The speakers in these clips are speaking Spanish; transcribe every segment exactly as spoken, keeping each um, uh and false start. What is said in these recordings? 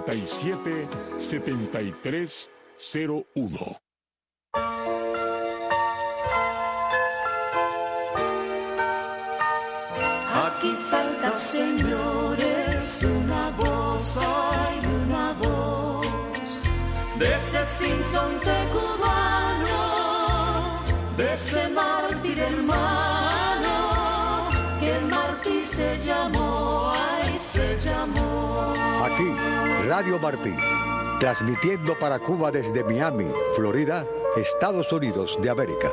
y siete, setenta y tres cero uno. Aquí falta, señores, una voz, hay una voz de ese sinsonte cubano, de ese mártir hermano, que el mártir se llamó, ay, se llamó. Aquí, Radio Martí, transmitiendo para Cuba desde Miami, Florida, Estados Unidos de América.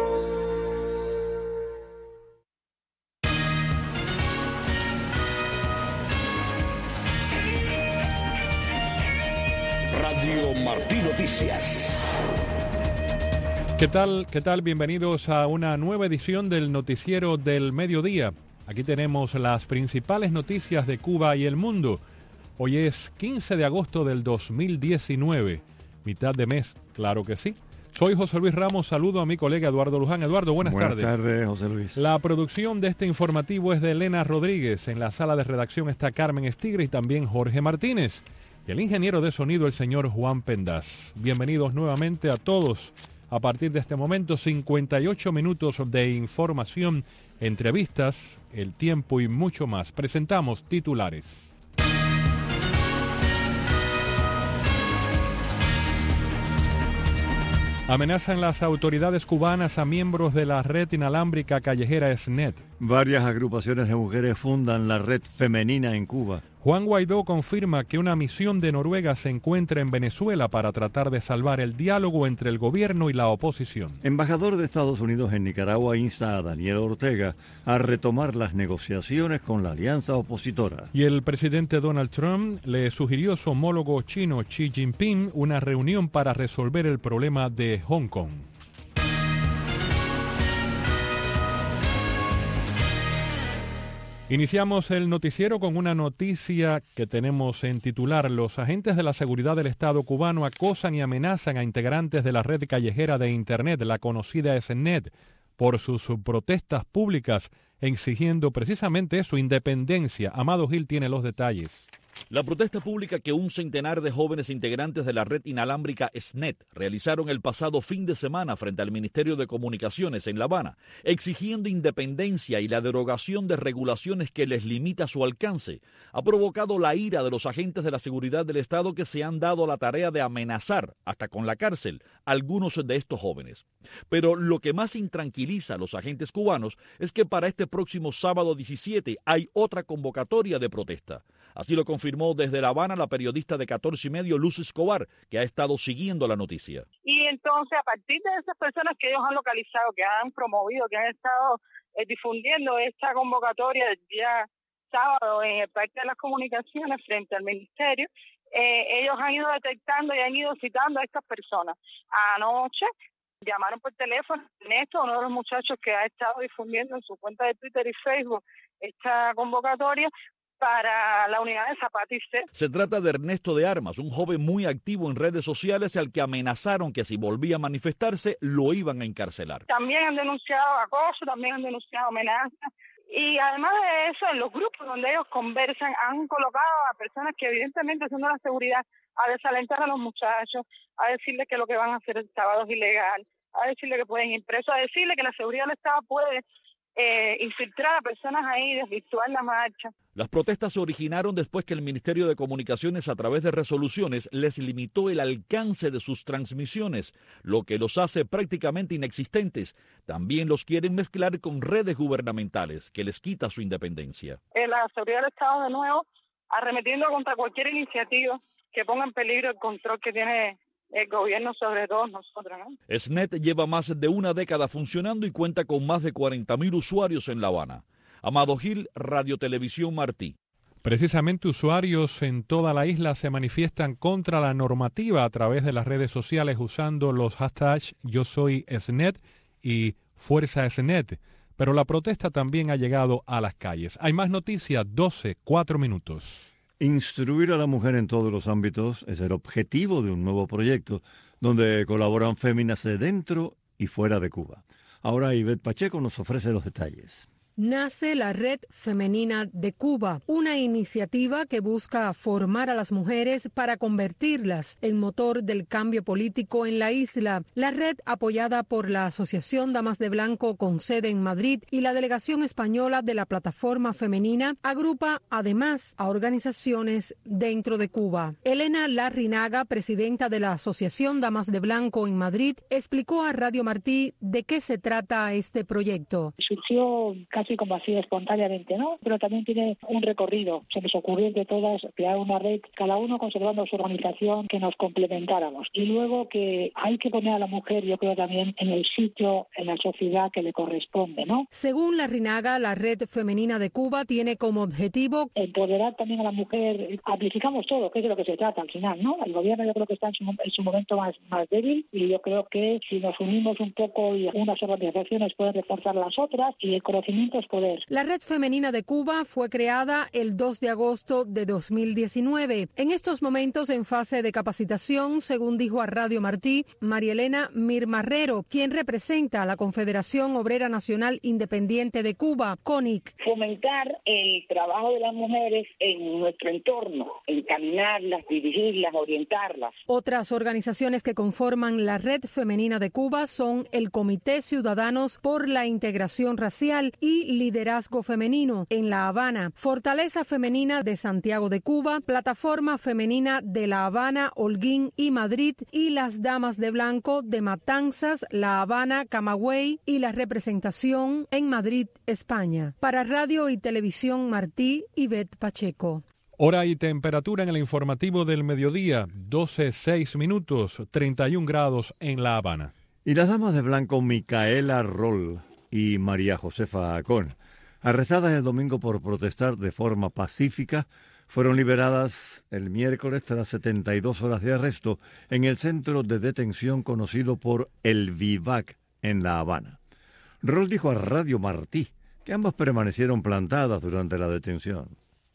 Radio Martí Noticias. ¿Qué tal? ¿Qué tal? Bienvenidos a una nueva edición del Noticiero del Mediodía. Aquí tenemos las principales noticias de Cuba y el mundo. Hoy es quince de agosto del dos mil diecinueve, mitad de mes, claro que sí. Soy José Luis Ramos, saludo a mi colega Eduardo Luján. Eduardo, buenas, buenas tardes. Buenas tardes, José Luis. La producción de este informativo es de Elena Rodríguez. En la sala de redacción está Carmen Estigre y también Jorge Martínez. Y el ingeniero de sonido, el señor Juan Pendaz. Bienvenidos nuevamente a todos. A partir de este momento, cincuenta y ocho minutos de información, entrevistas, el tiempo y mucho más. Presentamos titulares. Amenazan las autoridades cubanas a miembros de la red inalámbrica callejera S N E T. Varias agrupaciones de mujeres fundan la red femenina en Cuba. Juan Guaidó confirma que una misión de Noruega se encuentra en Venezuela para tratar de salvar el diálogo entre el gobierno y la oposición. Embajador de Estados Unidos en Nicaragua insta a Daniel Ortega a retomar las negociaciones con la alianza opositora. Y el presidente Donald Trump le sugirió a su homólogo chino Xi Jinping una reunión para resolver el problema de Hong Kong. Iniciamos el noticiero con una noticia que tenemos en titular. Los agentes de la seguridad del Estado cubano acosan y amenazan a integrantes de la red callejera de Internet, la conocida S N E T, por sus protestas públicas exigiendo precisamente su independencia. Amado Gil tiene los detalles. La protesta pública que un centenar de jóvenes integrantes de la red inalámbrica S N E T realizaron el pasado fin de semana frente al Ministerio de Comunicaciones en La Habana, exigiendo independencia y la derogación de regulaciones que les limita su alcance, ha provocado la ira de los agentes de la seguridad del Estado que se han dado la tarea de amenazar, hasta con la cárcel, a algunos de estos jóvenes. Pero lo que más intranquiliza a los agentes cubanos es que para este próximo sábado diecisiete hay otra convocatoria de protesta. Así lo confirmó desde La Habana la periodista de catorce y medio, Luz Escobar, que ha estado siguiendo la noticia. Y entonces, a partir de esas personas que ellos han localizado, que han promovido, que han estado eh, difundiendo esta convocatoria del día sábado en el Parque de las Comunicaciones frente al Ministerio, eh, ellos han ido detectando y han ido citando a estas personas. Anoche llamaron por teléfono a Ernesto, uno de los muchachos que ha estado difundiendo en su cuenta de Twitter y Facebook esta convocatoria, para la unidad de Zapata y C. Se trata de Ernesto de Armas, un joven muy activo en redes sociales al que amenazaron que si volvía a manifestarse lo iban a encarcelar. También han denunciado acoso, también han denunciado amenazas. Y además de eso, en los grupos donde ellos conversan, han colocado a personas que evidentemente son de la seguridad a desalentar a los muchachos, a decirles que lo que van a hacer el sábado es ilegal, a decirles que pueden ir presos, a decirles que la seguridad del Estado puede Eh, infiltrar a personas ahí, desvirtuar la marcha. Las protestas se originaron después que el Ministerio de Comunicaciones, a través de resoluciones, les limitó el alcance de sus transmisiones, lo que los hace prácticamente inexistentes. También los quieren mezclar con redes gubernamentales, que les quita su independencia. Eh, la seguridad del Estado, de nuevo, arremetiendo contra cualquier iniciativa que ponga en peligro el control que tiene el gobierno sobre todos nosotros, ¿no? S N E T lleva más de una década funcionando y cuenta con más de cuarenta mil usuarios en La Habana. Amado Gil, Radio Televisión Martí. Precisamente usuarios en toda la isla se manifiestan contra la normativa a través de las redes sociales usando los hashtags Yo Soy S N E T y Fuerza S N E T. Pero la protesta también ha llegado a las calles. Hay más noticias, doce, cuatro minutos. Instruir a la mujer en todos los ámbitos es el objetivo de un nuevo proyecto donde colaboran féminas de dentro y fuera de Cuba. Ahora Ivette Pacheco nos ofrece los detalles. nace la Red Femenina de Cuba, una iniciativa que busca formar a las mujeres para convertirlas en motor del cambio político en la isla. La red, apoyada por la Asociación Damas de Blanco con sede en Madrid y la delegación española de la Plataforma Femenina, agrupa además a organizaciones dentro de Cuba. Elena Larrinaga, presidenta de la Asociación Damas de Blanco en Madrid, explicó a Radio Martí de qué se trata este proyecto. Surgió casi como así espontáneamente, ¿no? Pero también tiene un recorrido. Se nos ocurrió de todas crear una red, cada uno conservando su organización, que nos complementáramos. Y luego que hay que poner a la mujer, yo creo, también en el sitio, en la sociedad que le corresponde, ¿no? Según Larrinaga, la Red Femenina de Cuba tiene como objetivo empoderar también a la mujer. Amplificamos todo, que es de lo que se trata al final, ¿no? El gobierno yo creo que está en su, en su momento más, más débil, y yo creo que si nos unimos un poco y unas organizaciones pueden reforzar las otras, y el conocimiento es poder. La Red Femenina de Cuba fue creada el dos de agosto de dos mil diecinueve. En estos momentos en fase de capacitación, según dijo a Radio Martí María Elena Mirmarrero, quien representa a la Confederación Obrera Nacional Independiente de Cuba, CONIC. Fomentar el trabajo de las mujeres en nuestro entorno, encaminarlas, dirigirlas, orientarlas. Otras organizaciones que conforman la Red Femenina de Cuba son el Comité Ciudadanos por la Integración Racial y Liderazgo Femenino en La Habana, Fortaleza Femenina de Santiago de Cuba, Plataforma Femenina de La Habana, Holguín y Madrid, y las Damas de Blanco de Matanzas, La Habana, Camagüey y la representación en Madrid, España. Para Radio y Televisión Martí, Ivette Pacheco. Hora y temperatura en el informativo del mediodía, doce seis minutos, treinta y un grados en La Habana. Y las damas de blanco Micaela Roll y María Josefa Acón, arrestadas el domingo por protestar de forma pacífica, fueron liberadas el miércoles tras setenta y dos horas de arresto en el centro de detención conocido por El Vivac en La Habana. Roll dijo a Radio Martí que ambas permanecieron plantadas durante la detención.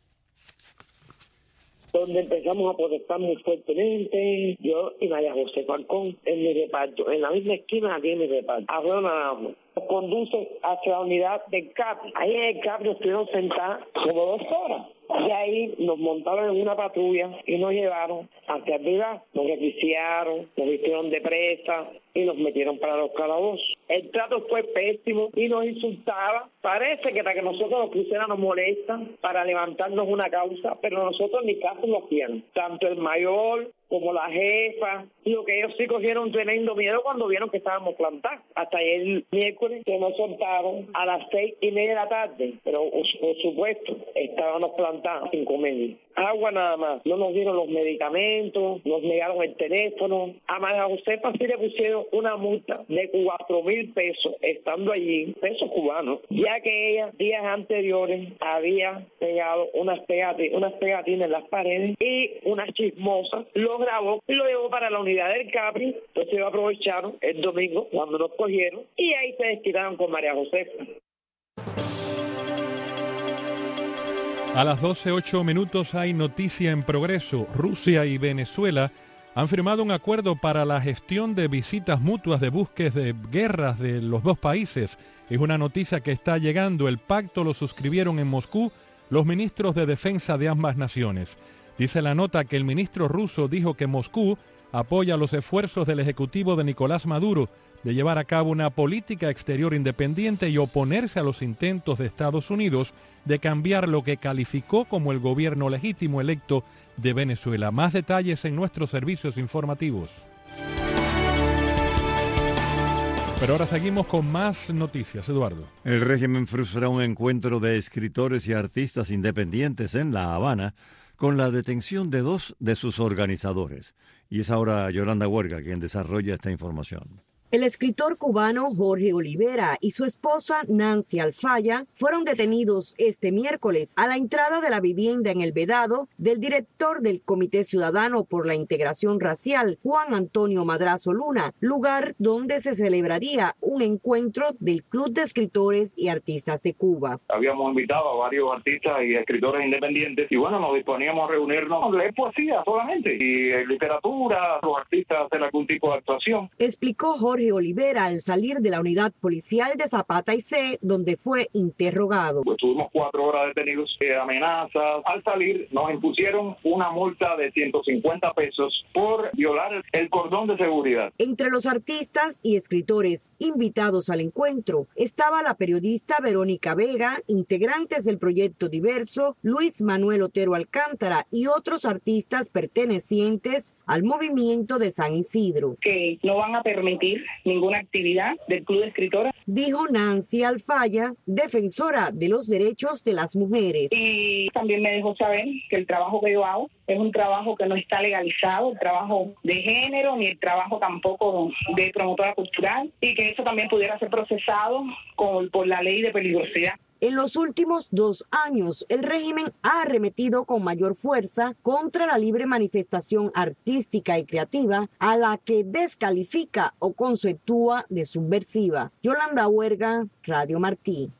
Donde empezamos a protestar muy fuertemente, yo y María José Falcón, en mi reparto, en la misma esquina aquí en mi reparto. Nos conduce hacia la unidad del Capri. Ahí en el Capri estuvieron sentados como dos horas. Y ahí nos montaron en una patrulla y nos llevaron hacia el Vivac. Nos requisiaron, nos vistieron de presa y nos metieron para los calabozos. El trato fue pésimo y nos insultaba. Parece que para que nosotros los cruceros nos molestan para levantarnos una causa, pero nosotros ni caso lo hacían. Tanto el mayor como la jefa, digo que ellos sí cogieron tremendo miedo cuando vieron que estábamos plantados. Hasta ayer miércoles que nos soltaron a las seis y media de la tarde, pero por supuesto estábamos plantados sin comer. Agua nada más, no nos dieron los medicamentos, nos negaron el teléfono. A María Josefa sí le pusieron una multa de cuatro mil pesos estando allí, pesos cubanos, ya que ella días anteriores había pegado unas pegatinas, unas pegatinas en las paredes y unas chismosas, lo grabó y lo llevó para la unidad del Capri. Entonces ellos aprovecharon el domingo cuando nos cogieron y ahí se desquitaron con María Josefa. A las doce ocho minutos hay noticia en progreso. Rusia y Venezuela han firmado un acuerdo para la gestión de visitas mutuas de buques de guerras de los dos países. Es una noticia que está llegando. El pacto lo suscribieron en Moscú los ministros de defensa de ambas naciones. Dice la nota que el ministro ruso dijo que Moscú apoya los esfuerzos del ejecutivo de Nicolás Maduro de llevar a cabo una política exterior independiente y oponerse a los intentos de Estados Unidos de cambiar lo que calificó como el gobierno legítimo electo de Venezuela. Más detalles en nuestros servicios informativos. Pero ahora seguimos con más noticias, Eduardo. El régimen frustra un encuentro de escritores y artistas independientes en La Habana con la detención de dos de sus organizadores. Y es ahora Yolanda Huerga quien desarrolla esta información. El escritor cubano Jorge Olivera y su esposa Nancy Alfaya fueron detenidos este miércoles a la entrada de la vivienda en El Vedado del director del Comité Ciudadano por la Integración Racial, Juan Antonio Madrazo Luna, lugar donde se celebraría un encuentro del Club de Escritores y Artistas de Cuba. Habíamos invitado a varios artistas y escritores independientes y bueno, nos disponíamos a reunirnos a leer poesía solamente y en literatura, los artistas hacen algún tipo de actuación. Explicó Jorge Jorge Olivera al salir de la unidad policial de Zapata y C, donde fue interrogado. Pues tuvimos cuatro horas detenidos, eh, amenazas. Al salir nos impusieron una multa de ciento cincuenta pesos por violar el cordón de seguridad. Entre los artistas y escritores invitados al encuentro estaba la periodista Verónica Vega, integrantes del Proyecto Diverso, Luis Manuel Otero Alcántara y otros artistas pertenecientes al movimiento de San Isidro. Que no van a permitir ninguna actividad del Club de Escritoras, dijo Nancy Alfaya, defensora de los derechos de las mujeres. Y también me dejó saber que el trabajo que yo hago es un trabajo que no está legalizado, el trabajo de género, ni el trabajo tampoco de promotora cultural, y que eso también pudiera ser procesado con, por la ley de peligrosidad. En los últimos dos años, el régimen ha arremetido con mayor fuerza contra la libre manifestación artística y creativa, a la que descalifica o conceptúa de subversiva. Yolanda Huerga, Radio Martí.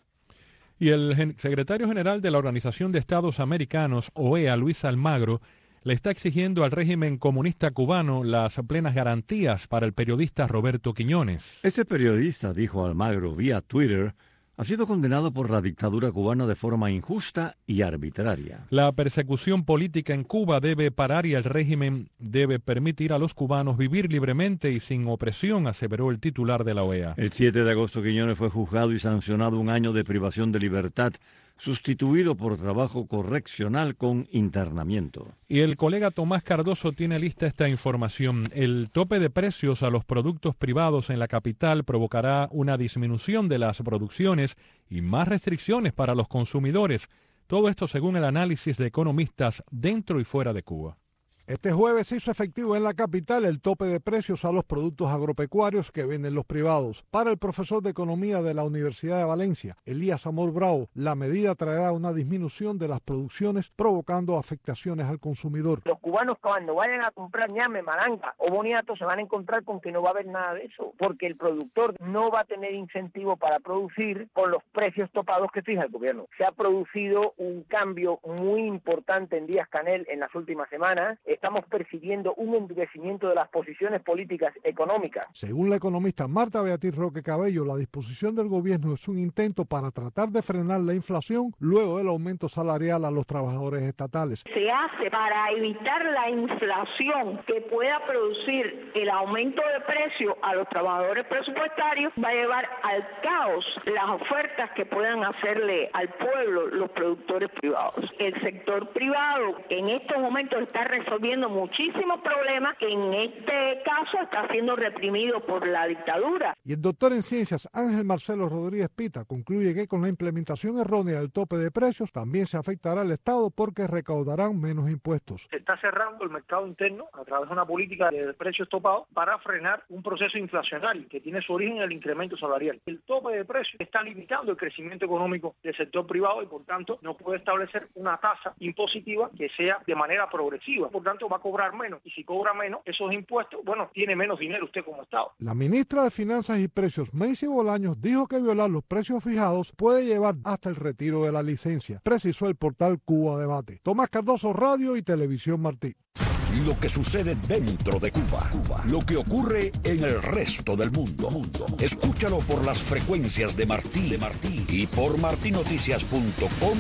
Y el gen- secretario general de la Organización de Estados Americanos, O E A, Luis Almagro, le está exigiendo al régimen comunista cubano las plenas garantías para el periodista Roberto Quiñones. Ese periodista, dijo Almagro vía Twitter, ha sido condenado por la dictadura cubana de forma injusta y arbitraria. La persecución política en Cuba debe parar y el régimen debe permitir a los cubanos vivir libremente y sin opresión, aseveró el titular de la O E A. El siete de agosto Quiñones fue juzgado y sancionado un año de privación de libertad, sustituido por trabajo correccional con internamiento. Y el colega Tomás Cardoso tiene lista esta información. El tope de precios a los productos privados en la capital provocará una disminución de las producciones y más restricciones para los consumidores. Todo esto según el análisis de economistas dentro y fuera de Cuba. Este jueves se hizo efectivo en la capital el tope de precios a los productos agropecuarios que venden los privados. Para el profesor de Economía de la Universidad de Valencia, Elías Amor Bravo, la medida traerá una disminución de las producciones, provocando afectaciones al consumidor. Los cubanos cuando vayan a comprar ñame, malanga o boniato se van a encontrar con que no va a haber nada de eso, porque el productor no va a tener incentivo para producir con los precios topados que fija el gobierno. Se ha producido un cambio muy importante en Díaz Canel en las últimas semanas. Estamos percibiendo un endurecimiento de las posiciones políticas económicas. Según la economista Marta Beatriz Roque Cabello, la disposición del gobierno es un intento para tratar de frenar la inflación luego del aumento salarial a los trabajadores estatales. Se hace para evitar la inflación que pueda producir el aumento de precio a los trabajadores presupuestarios, va a llevar al caos las ofertas que puedan hacerle al pueblo los productores privados. El sector privado en estos momentos está resolviendo muchísimos problemas que en este caso está siendo reprimido por la dictadura. Y el doctor en ciencias Ángel Marcelo Rodríguez Pita concluye que con la implementación errónea del tope de precios también se afectará al Estado porque recaudarán menos impuestos. Se está cerrando el mercado interno a través de una política de precios topados para frenar un proceso inflacionario que tiene su origen en el incremento salarial. El tope de precios está limitando el crecimiento económico del sector privado y por tanto no puede establecer una tasa impositiva que sea de manera progresiva. Por tanto va a cobrar menos y si cobra menos esos impuestos, bueno, tiene menos dinero usted como Estado. La ministra de Finanzas y Precios, Macy Bolaños, dijo que violar los precios fijados puede llevar hasta el retiro de la licencia, precisó el portal Cuba Debate. Tomás Cardoso, Radio y Televisión Martí. Lo que sucede dentro de Cuba, Cuba, lo que ocurre en el resto del mundo. mundo. Escúchalo por las frecuencias de Martí, de Martí y por martí noticias punto com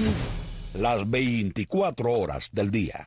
las veinticuatro horas del día.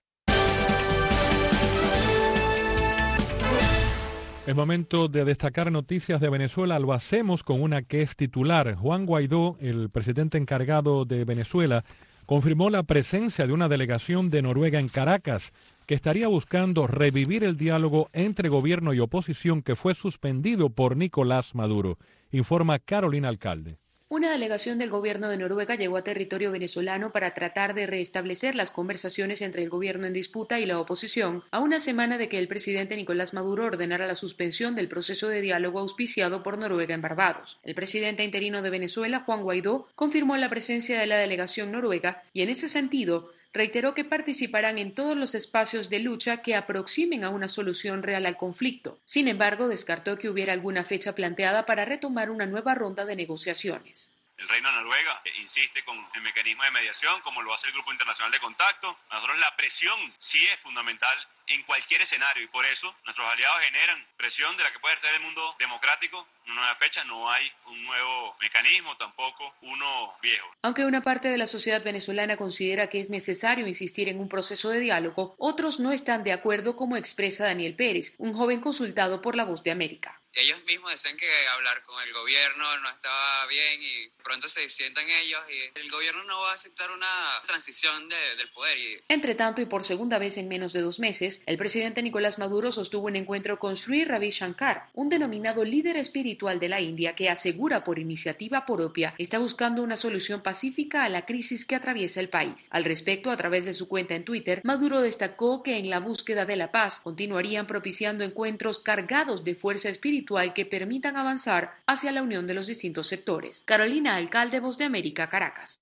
Es momento de destacar noticias de Venezuela. Lo hacemos con una que es titular. Juan Guaidó, el presidente encargado de Venezuela, confirmó la presencia de una delegación de Noruega en Caracas que estaría buscando revivir el diálogo entre gobierno y oposición que fue suspendido por Nicolás Maduro, informa Carolina Alcalde. Una delegación del gobierno de Noruega llegó a territorio venezolano para tratar de restablecer las conversaciones entre el gobierno en disputa y la oposición, a una semana de que el presidente Nicolás Maduro ordenara la suspensión del proceso de diálogo auspiciado por Noruega en Barbados. El presidente interino de Venezuela, Juan Guaidó, confirmó la presencia de la delegación noruega y en ese sentido reiteró que participarán en todos los espacios de lucha que aproximen a una solución real al conflicto. Sin embargo, descartó que hubiera alguna fecha planteada para retomar una nueva ronda de negociaciones. El Reino de Noruega insiste con el mecanismo de mediación, como lo hace el Grupo Internacional de Contacto. A nosotros la presión sí es fundamental en cualquier escenario, y por eso nuestros aliados generan presión de la que puede ser el mundo democrático. Una nueva fecha, no hay un nuevo mecanismo, tampoco uno viejo. Aunque una parte de la sociedad venezolana considera que es necesario insistir en un proceso de diálogo, otros no están de acuerdo, como expresa Daniel Pérez, un joven consultado por La Voz de América. Ellos mismos decían que hablar con el gobierno no estaba bien y pronto se sientan ellos y el gobierno no va a aceptar una transición de, del poder. Y... Entre tanto, y por segunda vez en menos de dos meses, el presidente Nicolás Maduro sostuvo un encuentro con Sri Ravi Shankar, un denominado líder espiritual de la India que asegura por iniciativa propia está buscando una solución pacífica a la crisis que atraviesa el país. Al respecto, a través de su cuenta en Twitter, Maduro destacó que en la búsqueda de la paz continuarían propiciando encuentros cargados de fuerza espiritual que permitan avanzar hacia la unión de los distintos sectores. Carolina Alcalde, Voz de América, Caracas.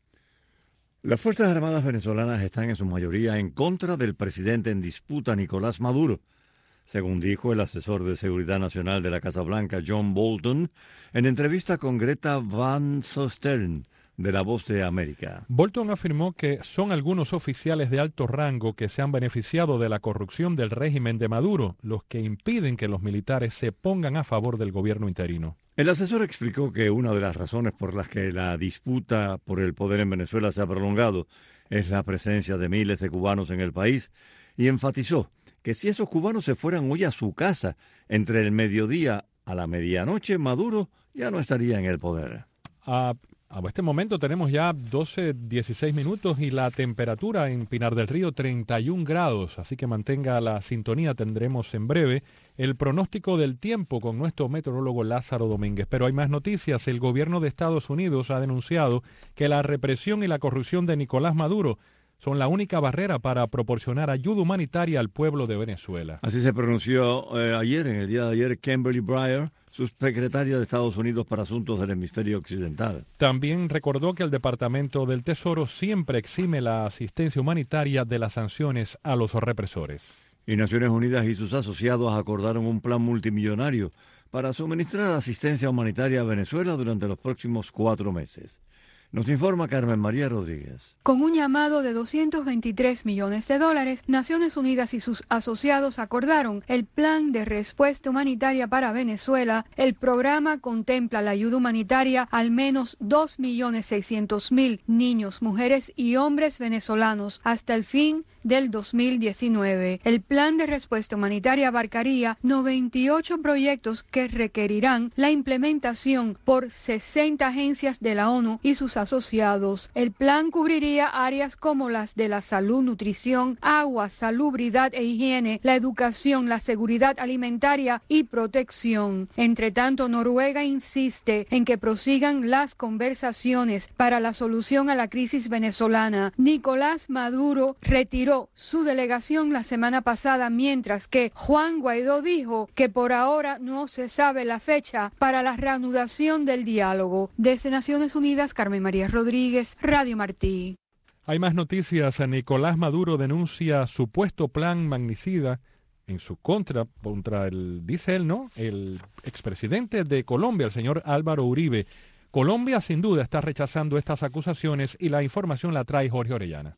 Las Fuerzas Armadas venezolanas están en su mayoría en contra del presidente en disputa, Nicolás Maduro, según dijo el asesor de Seguridad Nacional de la Casa Blanca, John Bolton, en entrevista con Greta Van Susteren, de La Voz de América. Bolton afirmó que son algunos oficiales de alto rango que se han beneficiado de la corrupción del régimen de Maduro, los que impiden que los militares se pongan a favor del gobierno interino. El asesor explicó que una de las razones por las que la disputa por el poder en Venezuela se ha prolongado es la presencia de miles de cubanos en el país y enfatizó que si esos cubanos se fueran hoy a su casa entre el mediodía a la medianoche, Maduro ya no estaría en el poder. A, a este momento tenemos ya doce, dieciséis minutos y la temperatura en Pinar del Río treinta y un grados, así que mantenga la sintonía, tendremos en breve el pronóstico del tiempo con nuestro meteorólogo Lázaro Domínguez. Pero hay más noticias. El gobierno de Estados Unidos ha denunciado que la represión y la corrupción de Nicolás Maduro son la única barrera para proporcionar ayuda humanitaria al pueblo de Venezuela. Así se pronunció eh, ayer, en el día de ayer, Kimberly Breyer, subsecretaria de Estados Unidos para Asuntos del Hemisferio Occidental. También recordó que el Departamento del Tesoro siempre exime la asistencia humanitaria de las sanciones a los represores. Y Naciones Unidas y sus asociados acordaron un plan multimillonario para suministrar asistencia humanitaria a Venezuela durante los próximos cuatro meses. Nos informa Carmen María Rodríguez. Con un llamado de doscientos veintitrés millones de dólares, Naciones Unidas y sus asociados acordaron el plan de respuesta humanitaria para Venezuela. El programa contempla la ayuda humanitaria a al menos dos millones seiscientos mil niños, mujeres y hombres venezolanos hasta el fin del dos mil diecinueve. El plan de respuesta humanitaria abarcaría noventa y ocho proyectos que requerirán la implementación por sesenta agencias de la ONU y sus asociados. El plan cubriría áreas como las de la salud, nutrición, agua, salubridad e higiene, la educación, la seguridad alimentaria y protección. Entre tanto, Noruega insiste en que prosigan las conversaciones para la solución a la crisis venezolana. Nicolás Maduro retiró su delegación la semana pasada, mientras que Juan Guaidó dijo que por ahora no se sabe la fecha para la reanudación del diálogo. Desde Naciones Unidas, Carmen María Rodríguez, Radio Martí. Hay más noticias. Nicolás Maduro denuncia supuesto plan magnicida en su contra, contra el, dice él, ¿no?, el expresidente de Colombia, el señor Álvaro Uribe. Colombia sin duda está rechazando estas acusaciones y la información la trae Jorge Orellana.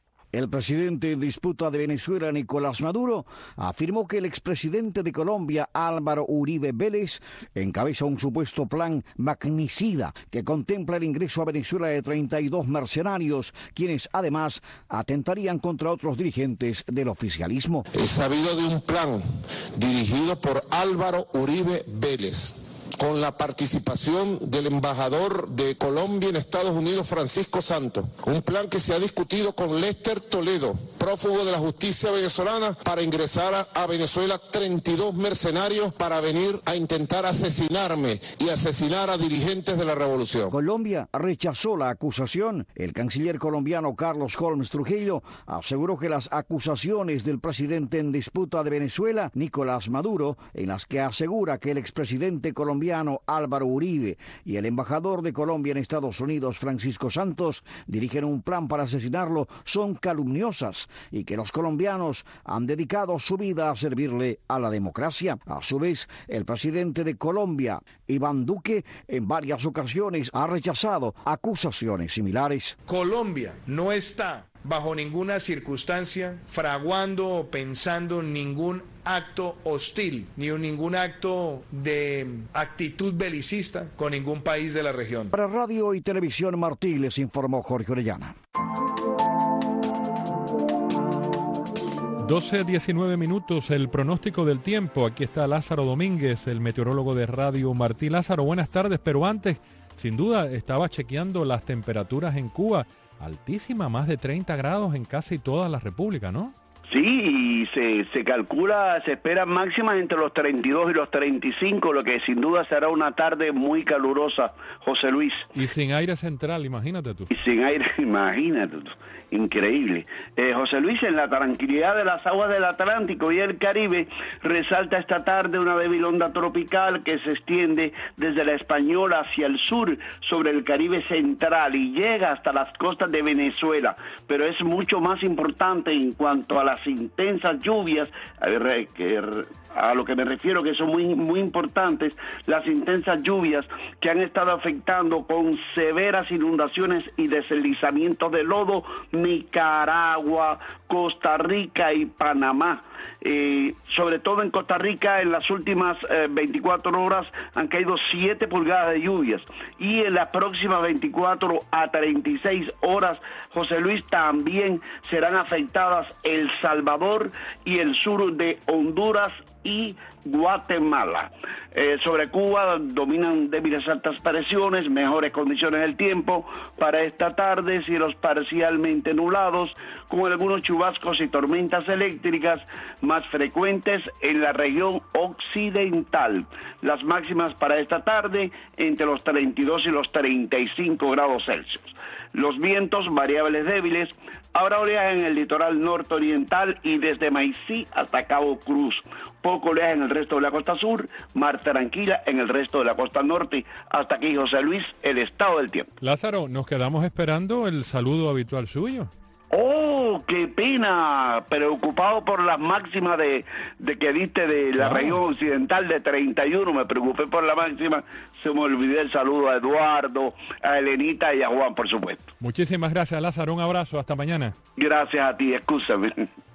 El presidente en disputa de Venezuela, Nicolás Maduro, afirmó que el expresidente de Colombia, Álvaro Uribe Vélez, encabeza un supuesto plan magnicida que contempla el ingreso a Venezuela de treinta y dos mercenarios, quienes además atentarían contra otros dirigentes del oficialismo. He sabido de un plan dirigido por Álvaro Uribe Vélez, con la participación del embajador de Colombia en Estados Unidos, Francisco Santos. Un plan que se ha discutido con Lester Toledo, prófugo de la justicia venezolana, para ingresar a, a Venezuela treinta y dos mercenarios para venir a intentar asesinarme y asesinar a dirigentes de la revolución. Colombia rechazó la acusación. El canciller colombiano Carlos Holmes Trujillo aseguró que las acusaciones del presidente en disputa de Venezuela, Nicolás Maduro, en las que asegura que el expresidente colombiano Álvaro Uribe y el embajador de Colombia en Estados Unidos, Francisco Santos, dirigen un plan para asesinarlo, son calumniosas y que los colombianos han dedicado su vida a servirle a la democracia. A su vez, el presidente de Colombia, Iván Duque, en varias ocasiones ha rechazado acusaciones similares. Colombia no está bajo ninguna circunstancia, fraguando o pensando ningún acto hostil, ni ningún acto de actitud belicista con ningún país de la región. Para Radio y Televisión Martí les informó Jorge Orellana. doce diecinueve minutos, el pronóstico del tiempo. Aquí está Lázaro Domínguez, el meteorólogo de Radio Martí. Lázaro, buenas tardes, pero antes, sin duda, estaba chequeando las temperaturas en Cuba. Altísima, más de treinta grados en casi toda la República, ¿no? Sí, y se, se calcula, se esperan máximas entre los treinta y dos y los treinta y cinco, lo que sin duda será una tarde muy calurosa, José Luis. Y sin aire central, imagínate tú. Y sin aire, imagínate tú. Increíble. Eh, José Luis, en la tranquilidad de las aguas del Atlántico y el Caribe, resalta esta tarde una débil onda tropical que se extiende desde la Española hacia el sur, sobre el Caribe central y llega hasta las costas de Venezuela. Pero es mucho más importante en cuanto a las intensas lluvias, a, ver, que, a lo que me refiero, que son muy, muy importantes, las intensas lluvias que han estado afectando con severas inundaciones y deslizamientos de lodo Nicaragua, Costa Rica y Panamá. Eh, sobre todo en Costa Rica, en las últimas eh, veinticuatro horas han caído siete pulgadas de lluvias, y en las próximas veinticuatro a treinta y seis horas, José Luis, también serán afectadas El Salvador y el sur de Honduras y Guatemala. Eh, sobre Cuba dominan débiles altas presiones, mejores condiciones del tiempo para esta tarde, cielos parcialmente nublados, con algunos chubascos y tormentas eléctricas más frecuentes en la región occidental. Las máximas para esta tarde entre los treinta y dos y los treinta y cinco grados Celsius. Los vientos variables débiles, habrá oleaje en el litoral nororiental y desde Maicí hasta Cabo Cruz. Poco oleaje en el resto de la costa sur, mar tranquila en el resto de la costa norte. Hasta aquí, José Luis, el estado del tiempo. Lázaro, nos quedamos esperando el saludo habitual suyo. ¡Oh, qué pena! Preocupado por las máximas de, de que diste de la claro. región occidental de treinta y uno. Me preocupé por la máxima. Se me olvidó el saludo a Eduardo, a Elenita y a Juan, por supuesto. Muchísimas gracias, Lázaro. Un abrazo. Hasta mañana. Gracias a ti. Excúsame.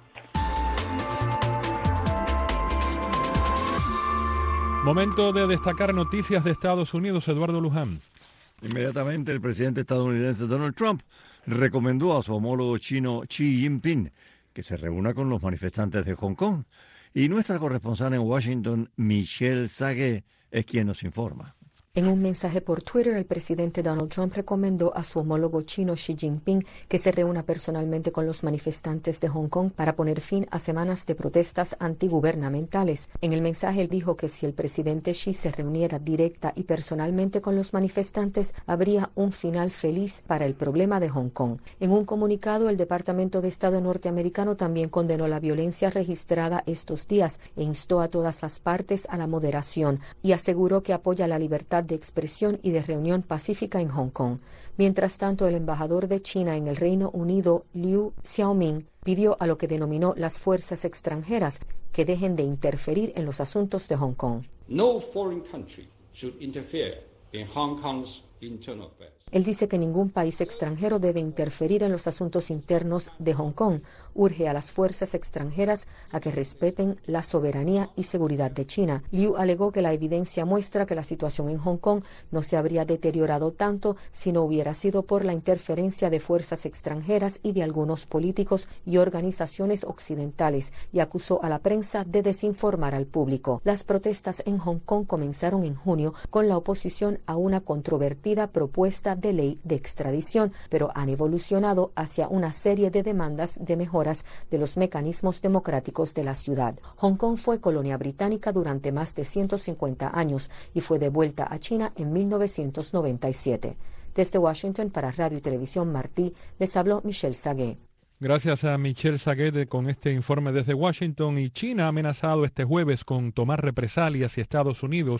Momento de destacar noticias de Estados Unidos. Eduardo Luján. Inmediatamente el presidente estadounidense Donald Trump recomendó a su homólogo chino Xi Jinping que se reúna con los manifestantes de Hong Kong. Y nuestra corresponsal en Washington, Michelle Sagué, es quien nos informa. En un mensaje por Twitter, el presidente Donald Trump recomendó a su homólogo chino Xi Jinping que se reúna personalmente con los manifestantes de Hong Kong para poner fin a semanas de protestas antigubernamentales. En el mensaje, él dijo que si el presidente Xi se reuniera directa y personalmente con los manifestantes, habría un final feliz para el problema de Hong Kong. En un comunicado, el Departamento de Estado norteamericano también condenó la violencia registrada estos días e instó a todas las partes a la moderación y aseguró que apoya la libertad de expresión y de reunión pacífica en Hong Kong. Mientras tanto, el embajador de China en el Reino Unido, Liu Xiaoming, pidió a lo que denominó las fuerzas extranjeras que dejen de interferir en los asuntos de Hong Kong. No foreign country should interfere in Hong Kong's internal affairs. Él dice que ningún país extranjero debe interferir en los asuntos internos de Hong Kong. Urge a las fuerzas extranjeras a que respeten la soberanía y seguridad de China. Liu alegó que la evidencia muestra que la situación en Hong Kong no se habría deteriorado tanto si no hubiera sido por la interferencia de fuerzas extranjeras y de algunos políticos y organizaciones occidentales, y acusó a la prensa de desinformar al público. Las protestas en Hong Kong comenzaron en junio con la oposición a una controvertida propuesta de ley de extradición, pero han evolucionado hacia una serie de demandas de mejoras de los mecanismos democráticos de la ciudad. Hong Kong fue colonia británica durante más de ciento cincuenta años y fue devuelta a China en mil novecientos noventa y siete. Desde Washington para Radio y Televisión Martí, les habló Michelle Sagué. Gracias a Michelle Sagué con este informe desde Washington. Y China ha amenazado este jueves con tomar represalias si Estados Unidos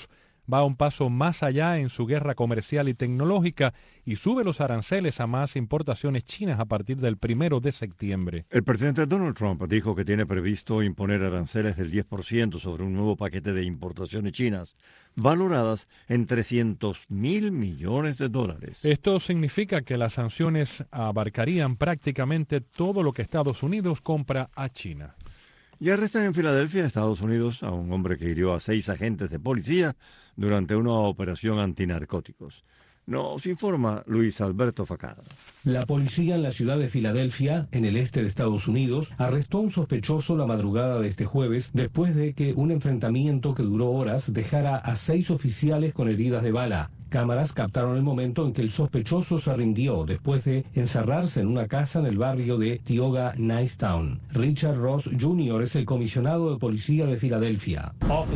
va un paso más allá en su guerra comercial y tecnológica y sube los aranceles a más importaciones chinas a partir del primero de septiembre. El presidente Donald Trump dijo que tiene previsto imponer aranceles del diez por ciento sobre un nuevo paquete de importaciones chinas, valoradas en trescientos mil millones de dólares. Esto significa que las sanciones abarcarían prácticamente todo lo que Estados Unidos compra a China. Y arrestan en Filadelfia, Estados Unidos, a un hombre que hirió a seis agentes de policía durante una operación antinarcóticos. Nos informa Luis Alberto Facada. La policía en la ciudad de Filadelfia, en el este de Estados Unidos, arrestó a un sospechoso la madrugada de este jueves después de que un enfrentamiento que duró horas dejara a seis oficiales con heridas de bala. Cámaras captaron el momento en que el sospechoso se rindió después de encerrarse en una casa en el barrio de Tioga Nicetown. Richard Ross junior es el comisionado de policía de Filadelfia.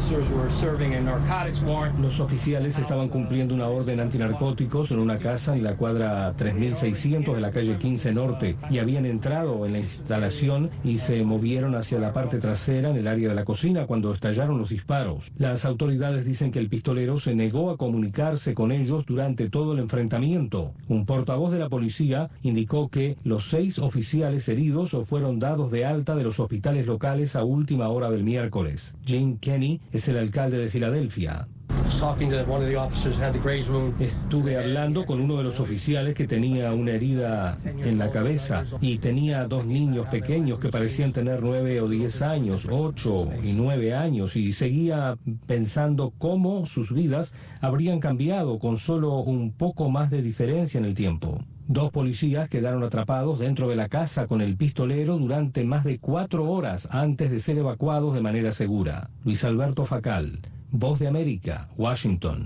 Los oficiales estaban cumpliendo una orden antinarcóticos en una casa en la cuadra tres mil seiscientos de la calle quince Norte y habían entrado en la instalación y se movieron hacia la parte trasera en el área de la cocina cuando estallaron los disparos. Las autoridades dicen que el pistolero se negó a comunicarse con ellos durante todo el enfrentamiento. Un portavoz de la policía indicó que los seis oficiales heridos fueron dados de alta de los hospitales locales a última hora del miércoles. Jim Kenney es el alcalde de Filadelfia. Estuve hablando con uno de los oficiales que tenía una herida en la cabeza y tenía dos niños pequeños que parecían tener nueve o diez años, ocho y nueve años, y seguía pensando cómo sus vidas habrían cambiado con solo un poco más de diferencia en el tiempo. Dos policías quedaron atrapados dentro de la casa con el pistolero durante más de cuatro horas antes de ser evacuados de manera segura. Luis Alberto Facal, Voz de América, Washington.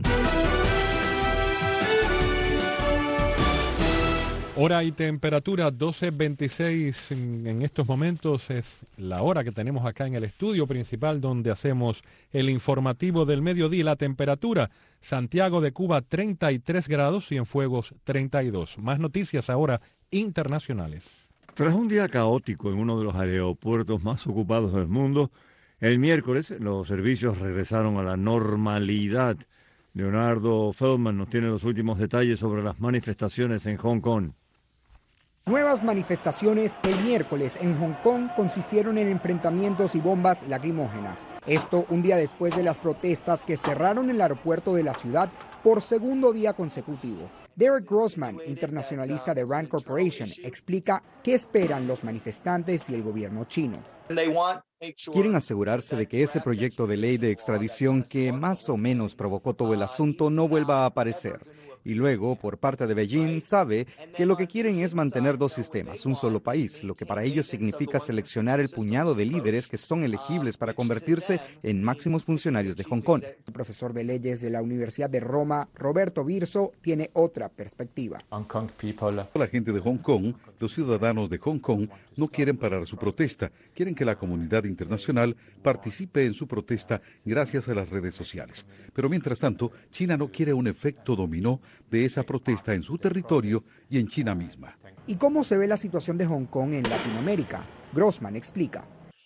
Hora y temperatura doce veintiséis en estos momentos es la hora que tenemos acá en el estudio principal donde hacemos el informativo del mediodía. La temperatura, Santiago de Cuba treinta y tres grados, Cienfuegos treinta y dos. Más noticias ahora internacionales. Tras un día caótico en uno de los aeropuertos más ocupados del mundo, el miércoles los servicios regresaron a la normalidad. Leonardo Feldman nos tiene los últimos detalles sobre las manifestaciones en Hong Kong. Nuevas manifestaciones el miércoles en Hong Kong consistieron en enfrentamientos y bombas lacrimógenas. Esto un día después de las protestas que cerraron el aeropuerto de la ciudad por segundo día consecutivo. Derek Grossman, internacionalista de Rand Corporation, explica qué esperan los manifestantes y el gobierno chino. Quieren asegurarse de que ese proyecto de ley de extradición que más o menos provocó todo el asunto no vuelva a aparecer. Y luego, por parte de Beijing, sabe que lo que quieren es mantener dos sistemas, un solo país, lo que para ellos significa seleccionar el puñado de líderes que son elegibles para convertirse en máximos funcionarios de Hong Kong. El profesor de leyes de la Universidad de Roma, Roberto Birso, tiene otra perspectiva. La gente de Hong Kong, los ciudadanos de Hong Kong, no quieren parar su protesta, quieren que la comunidad internacional participe en su protesta gracias a las redes sociales. Pero mientras tanto, China no quiere un efecto dominó de esa protesta en su territorio y en China misma. ¿Y cómo se ve la situación de Hong Kong en Latinoamérica? Grossman explica.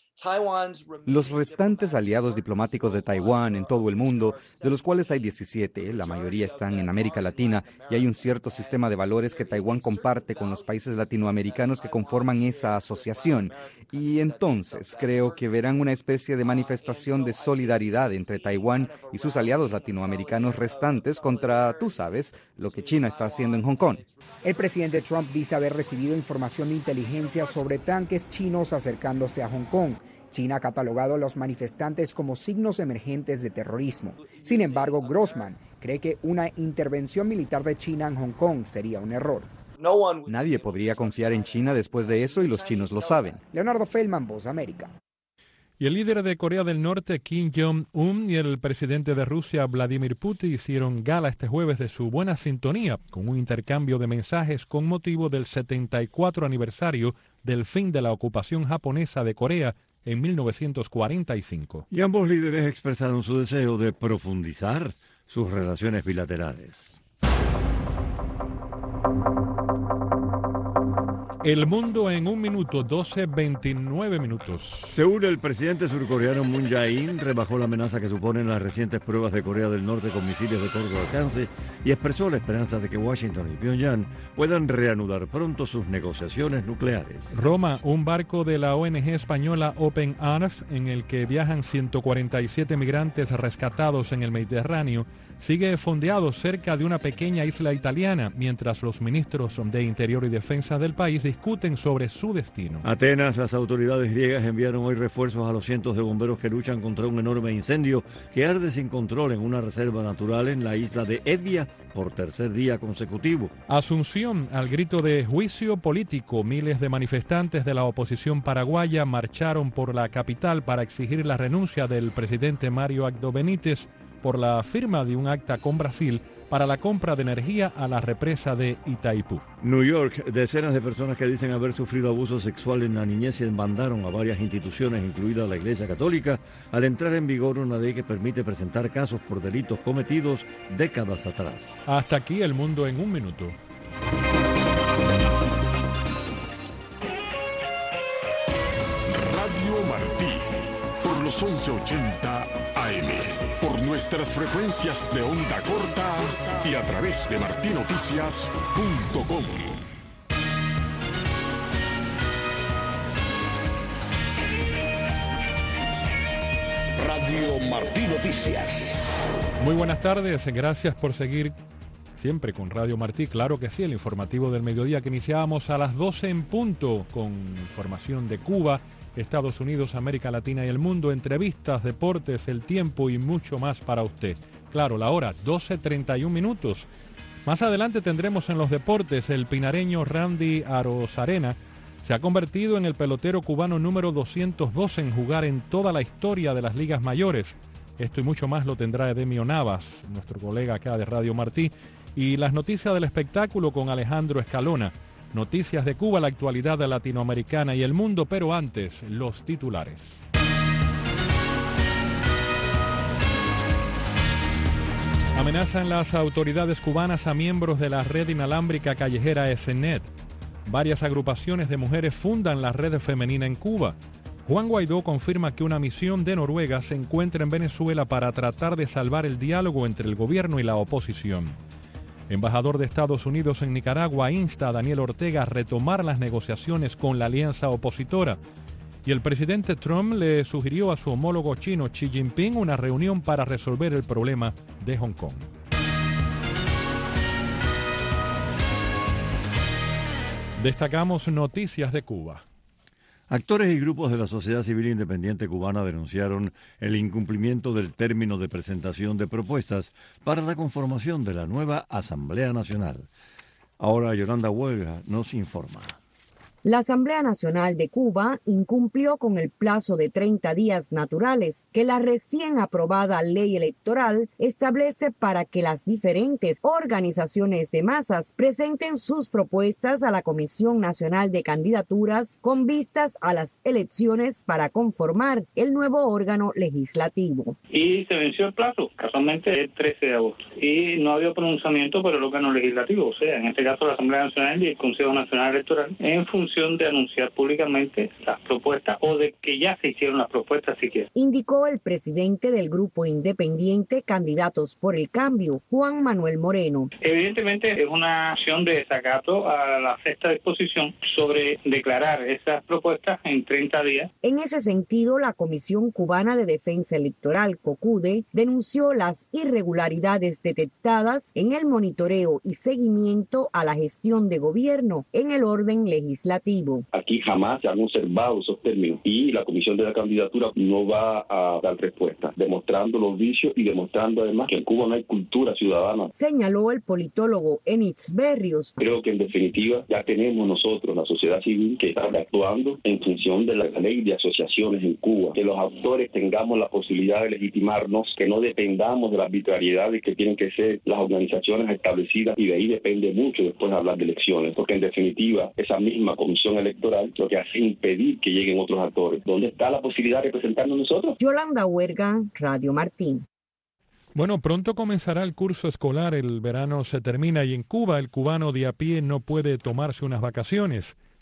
Los restantes aliados diplomáticos de Taiwán en todo el mundo, de los cuales hay diecisiete, la mayoría están en América Latina, y hay un cierto sistema de valores que Taiwán comparte con los países latinoamericanos que conforman esa asociación. Y entonces creo que verán una especie de manifestación de solidaridad entre Taiwán y sus aliados latinoamericanos restantes contra, tú sabes, lo que China está haciendo en Hong Kong. El presidente Trump dice haber recibido información de inteligencia sobre tanques chinos acercándose a Hong Kong. China ha catalogado a los manifestantes como signos emergentes de terrorismo. Sin embargo, Grossman cree que una intervención militar de China en Hong Kong sería un error. Nadie podría confiar en China después de eso y los chinos lo saben. Leonardo Feldman, Voz de América. Y el líder de Corea del Norte, Kim Jong-un, y el presidente de Rusia, Vladimir Putin, hicieron gala este jueves de su buena sintonía con un intercambio de mensajes con motivo del setenta y cuatro aniversario del fin de la ocupación japonesa de Corea en mil novecientos cuarenta y cinco. Y ambos líderes expresaron su deseo de profundizar sus relaciones bilaterales. El mundo en un minuto, doce veintinueve minutos. Según el presidente surcoreano Moon Jae-in, rebajó la amenaza que suponen las recientes pruebas de Corea del Norte con misiles de corto alcance y expresó la esperanza de que Washington y Pyongyang puedan reanudar pronto sus negociaciones nucleares. Roma, un barco de la O N G española Open Arms, en el que viajan ciento cuarenta y siete migrantes rescatados en el Mediterráneo, sigue fondeado cerca de una pequeña isla italiana, mientras los ministros de Interior y Defensa del país discuten sobre su destino. Atenas, las autoridades griegas enviaron hoy refuerzos a los cientos de bomberos que luchan contra un enorme incendio que arde sin control en una reserva natural en la isla de Evia por tercer día consecutivo. Asunción, al grito de juicio político, miles de manifestantes de la oposición paraguaya marcharon por la capital para exigir la renuncia del presidente Mario Abdo Benítez por la firma de un acta con Brasil para la compra de energía a la represa de Itaipú. New York, decenas de personas que dicen haber sufrido abuso sexual en la niñez mandaron a varias instituciones, incluida la Iglesia Católica, al entrar en vigor una ley que permite presentar casos por delitos cometidos décadas atrás. Hasta aquí el mundo en un minuto. Radio Martí, por los once ochenta A M, por nuestras frecuencias de onda corta y a través de martí noticias punto com. Radio Martí Noticias. Muy buenas tardes, gracias por seguir siempre con Radio Martí. Claro que sí, el informativo del mediodía que iniciábamos a las doce en punto con información de Cuba, Estados Unidos, América Latina y el mundo, entrevistas, deportes, el tiempo y mucho más para usted. Claro, la hora, doce treinta y un minutos. Más adelante tendremos en los deportes el pinareño Randy Arozarena. Se ha convertido en el pelotero cubano número doscientos dos en jugar en toda la historia de las ligas mayores. Esto y mucho más lo tendrá Edemio Navas, nuestro colega acá de Radio Martí. Y las noticias del espectáculo con Alejandro Escalona. Noticias de Cuba, la actualidad latinoamericana y el mundo, pero antes, los titulares. Amenazan las autoridades cubanas a miembros de la red inalámbrica callejera ESNet. Varias agrupaciones de mujeres fundan la red femenina en Cuba. Juan Guaidó confirma que una misión de Noruega se encuentra en Venezuela para tratar de salvar el diálogo entre el gobierno y la oposición. Embajador de Estados Unidos en Nicaragua insta a Daniel Ortega a retomar las negociaciones con la alianza opositora. Y el presidente Trump le sugirió a su homólogo chino Xi Jinping una reunión para resolver el problema de Hong Kong. Destacamos noticias de Cuba. Actores y grupos de la sociedad civil independiente cubana denunciaron el incumplimiento del término de presentación de propuestas para la conformación de la nueva Asamblea Nacional. Ahora Yolanda Huelga nos informa. La Asamblea Nacional de Cuba incumplió con el plazo de treinta días naturales que la recién aprobada ley electoral establece para que las diferentes organizaciones de masas presenten sus propuestas a la Comisión Nacional de Candidaturas con vistas a las elecciones para conformar el nuevo órgano legislativo. Y se venció el plazo, casualmente el trece de agosto, y no había pronunciamiento por el órgano legislativo, o sea, en este caso la Asamblea Nacional y el Consejo Nacional Electoral, en función de anunciar públicamente las propuestas o de que ya se hicieron las propuestas siquiera. Indicó el presidente del grupo independiente Candidatos por el Cambio, Juan Manuel Moreno. Evidentemente es una acción de desacato a la sexta disposición sobre declarar esas propuestas en treinta días. En ese sentido, la Comisión Cubana de Defensa Electoral, COCUDE, denunció las irregularidades detectadas en el monitoreo y seguimiento a la gestión de gobierno en el orden legislativo. Aquí jamás se han observado esos términos y la Comisión de la Candidatura no va a dar respuesta, demostrando los vicios y demostrando además que en Cuba no hay cultura ciudadana. Señaló el politólogo Enitz Berrios. Creo que en definitiva ya tenemos nosotros, la sociedad civil, que está actuando en función de la ley de asociaciones en Cuba, que los actores tengamos la posibilidad de legitimarnos, que no dependamos de las arbitrariedades que tienen que ser las organizaciones establecidas y de ahí depende mucho después hablar de elecciones, porque en definitiva esa misma comisión electoral lo que hace es impedir que lleguen otros actores. ¿Dónde está la posibilidad de representarnos nosotros? Yolanda Huerga, Radio Martín. Bueno, pronto comenzará el curso escolar, el verano se termina y en Cuba el cubano de a pie no puede tomarse unas vacaciones.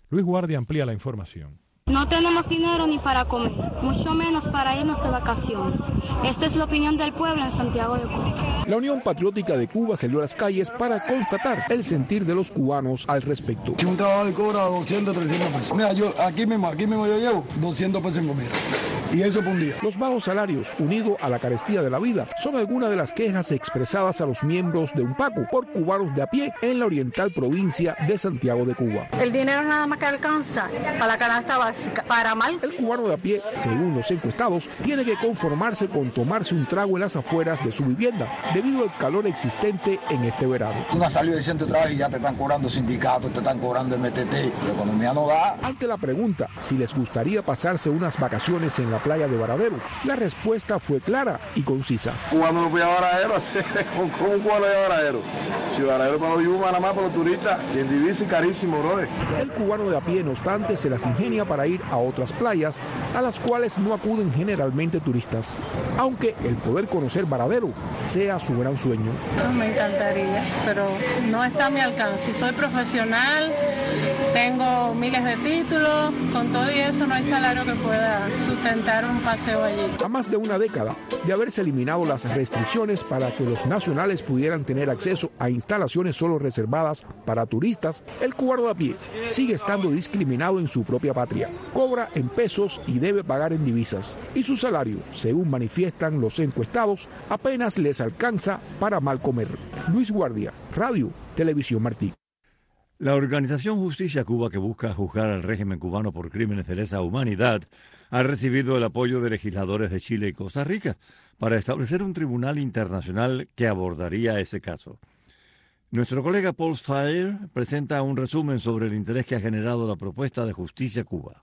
Luis Guardia amplía la información. No tenemos dinero ni para comer, mucho menos para irnos de vacaciones. Esta es la opinión del pueblo en Santiago de Cuba. La Unión Patriótica de Cuba salió a las calles para constatar el sentir de los cubanos al respecto. Si un trabajo cobra doscientos, trescientos pesos. Mira, yo aquí mismo, aquí mismo yo llevo doscientos pesos en comida. Y eso por un día. Los bajos salarios, unidos a la carestía de la vida, son algunas de las quejas expresadas a los miembros de UNPACU por cubanos de a pie en la oriental provincia de Santiago de Cuba. El dinero nada más que alcanza para la canasta básica, para mal. El cubano de a pie, según los encuestados, tiene que conformarse con tomarse un trago en las afueras de su vivienda, debido al calor existente en este verano. Tú no has salido de centro de trabajo y ya te están cobrando sindicatos, te están cobrando M T T, la economía no da. Ante la pregunta si les gustaría pasarse unas vacaciones en la playa de Varadero, la respuesta fue clara y concisa. Cubano no fui a Varadero, ¿cómo un cubano de Varadero? Si Varadero para los yumas, nada más para los turistas, y en divisa y carísimo, brother. El cubano de a pie, no obstante, se las ingenia para ir a otras playas, a las cuales no acuden generalmente turistas, aunque el poder conocer Varadero sea su gran sueño. Me encantaría, pero no está a mi alcance. Soy profesional, tengo miles de títulos, con todo y eso no hay salario que pueda sustentar un paseo allí. A más de una década de haberse eliminado las restricciones para que los nacionales pudieran tener acceso a instalaciones solo reservadas para turistas, el cubano de a pie sigue estando discriminado en su propia patria. Cobra en pesos y debe pagar en divisas. Y su salario, según manifiestan los encuestados, apenas les alcanza para mal comer. Luis Guardia, Radio, Televisión Martí. La organización Justicia Cuba, que busca juzgar al régimen cubano por crímenes de lesa humanidad, ha recibido el apoyo de legisladores de Chile y Costa Rica para establecer un tribunal internacional que abordaría ese caso. Nuestro colega Paul Sfire presenta un resumen sobre el interés que ha generado la propuesta de Justicia Cuba.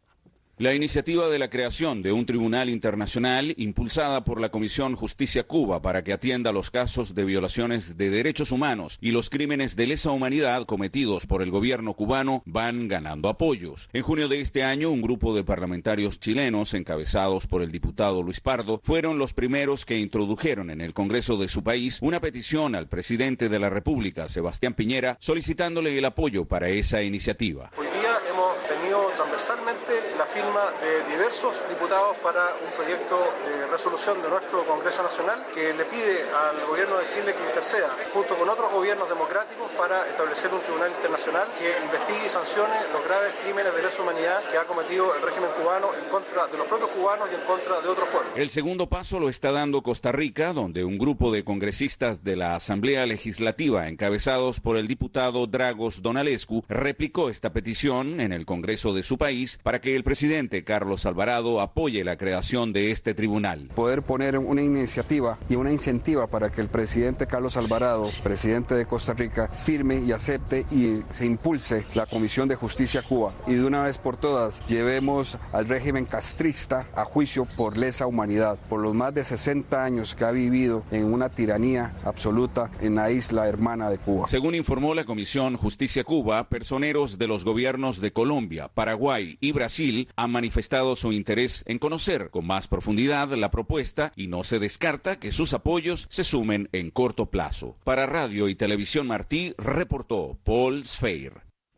La iniciativa de la creación de un tribunal internacional impulsada por la Comisión Justicia Cuba para que atienda los casos de violaciones de derechos humanos y los crímenes de lesa humanidad cometidos por el gobierno cubano van ganando apoyos. En junio de este año, un grupo de parlamentarios chilenos encabezados por el diputado Luis Pardo fueron los primeros que introdujeron en el Congreso de su país una petición al presidente de la República, Sebastián Piñera, solicitándole el apoyo para esa iniciativa. Hoy día hemos tenido transversalmente la firma de diversos diputados para un proyecto de resolución de nuestro Congreso Nacional que le pide al gobierno de Chile que interceda junto con otros gobiernos democráticos para establecer un tribunal internacional que investigue y sancione los graves crímenes de lesa humanidad que ha cometido el régimen cubano en contra de los propios cubanos y en contra de otros pueblos. El segundo paso lo está dando Costa Rica, donde un grupo de congresistas de la Asamblea Legislativa, encabezados por el diputado Dragos Donalescu, replicó esta petición en el Congreso de su país para que el presidente Carlos Alvarado apoye la creación de este tribunal. Poder poner una iniciativa y una incentiva para que el presidente Carlos Alvarado, presidente de Costa Rica, firme y acepte y se impulse la Comisión de Justicia Cuba y de una vez por todas llevemos al régimen castrista a juicio por lesa humanidad, por los más de sesenta años que ha vivido en una tiranía absoluta en la isla hermana de Cuba. Según informó la Comisión Justicia Cuba, personeros de los gobiernos de Colombia, Paraguay y Brasil han manifestado su interés en conocer con más profundidad la propuesta y no se descarta que sus apoyos se sumen en corto plazo. Para Radio y Televisión Martí, reportó Paul Sfeir.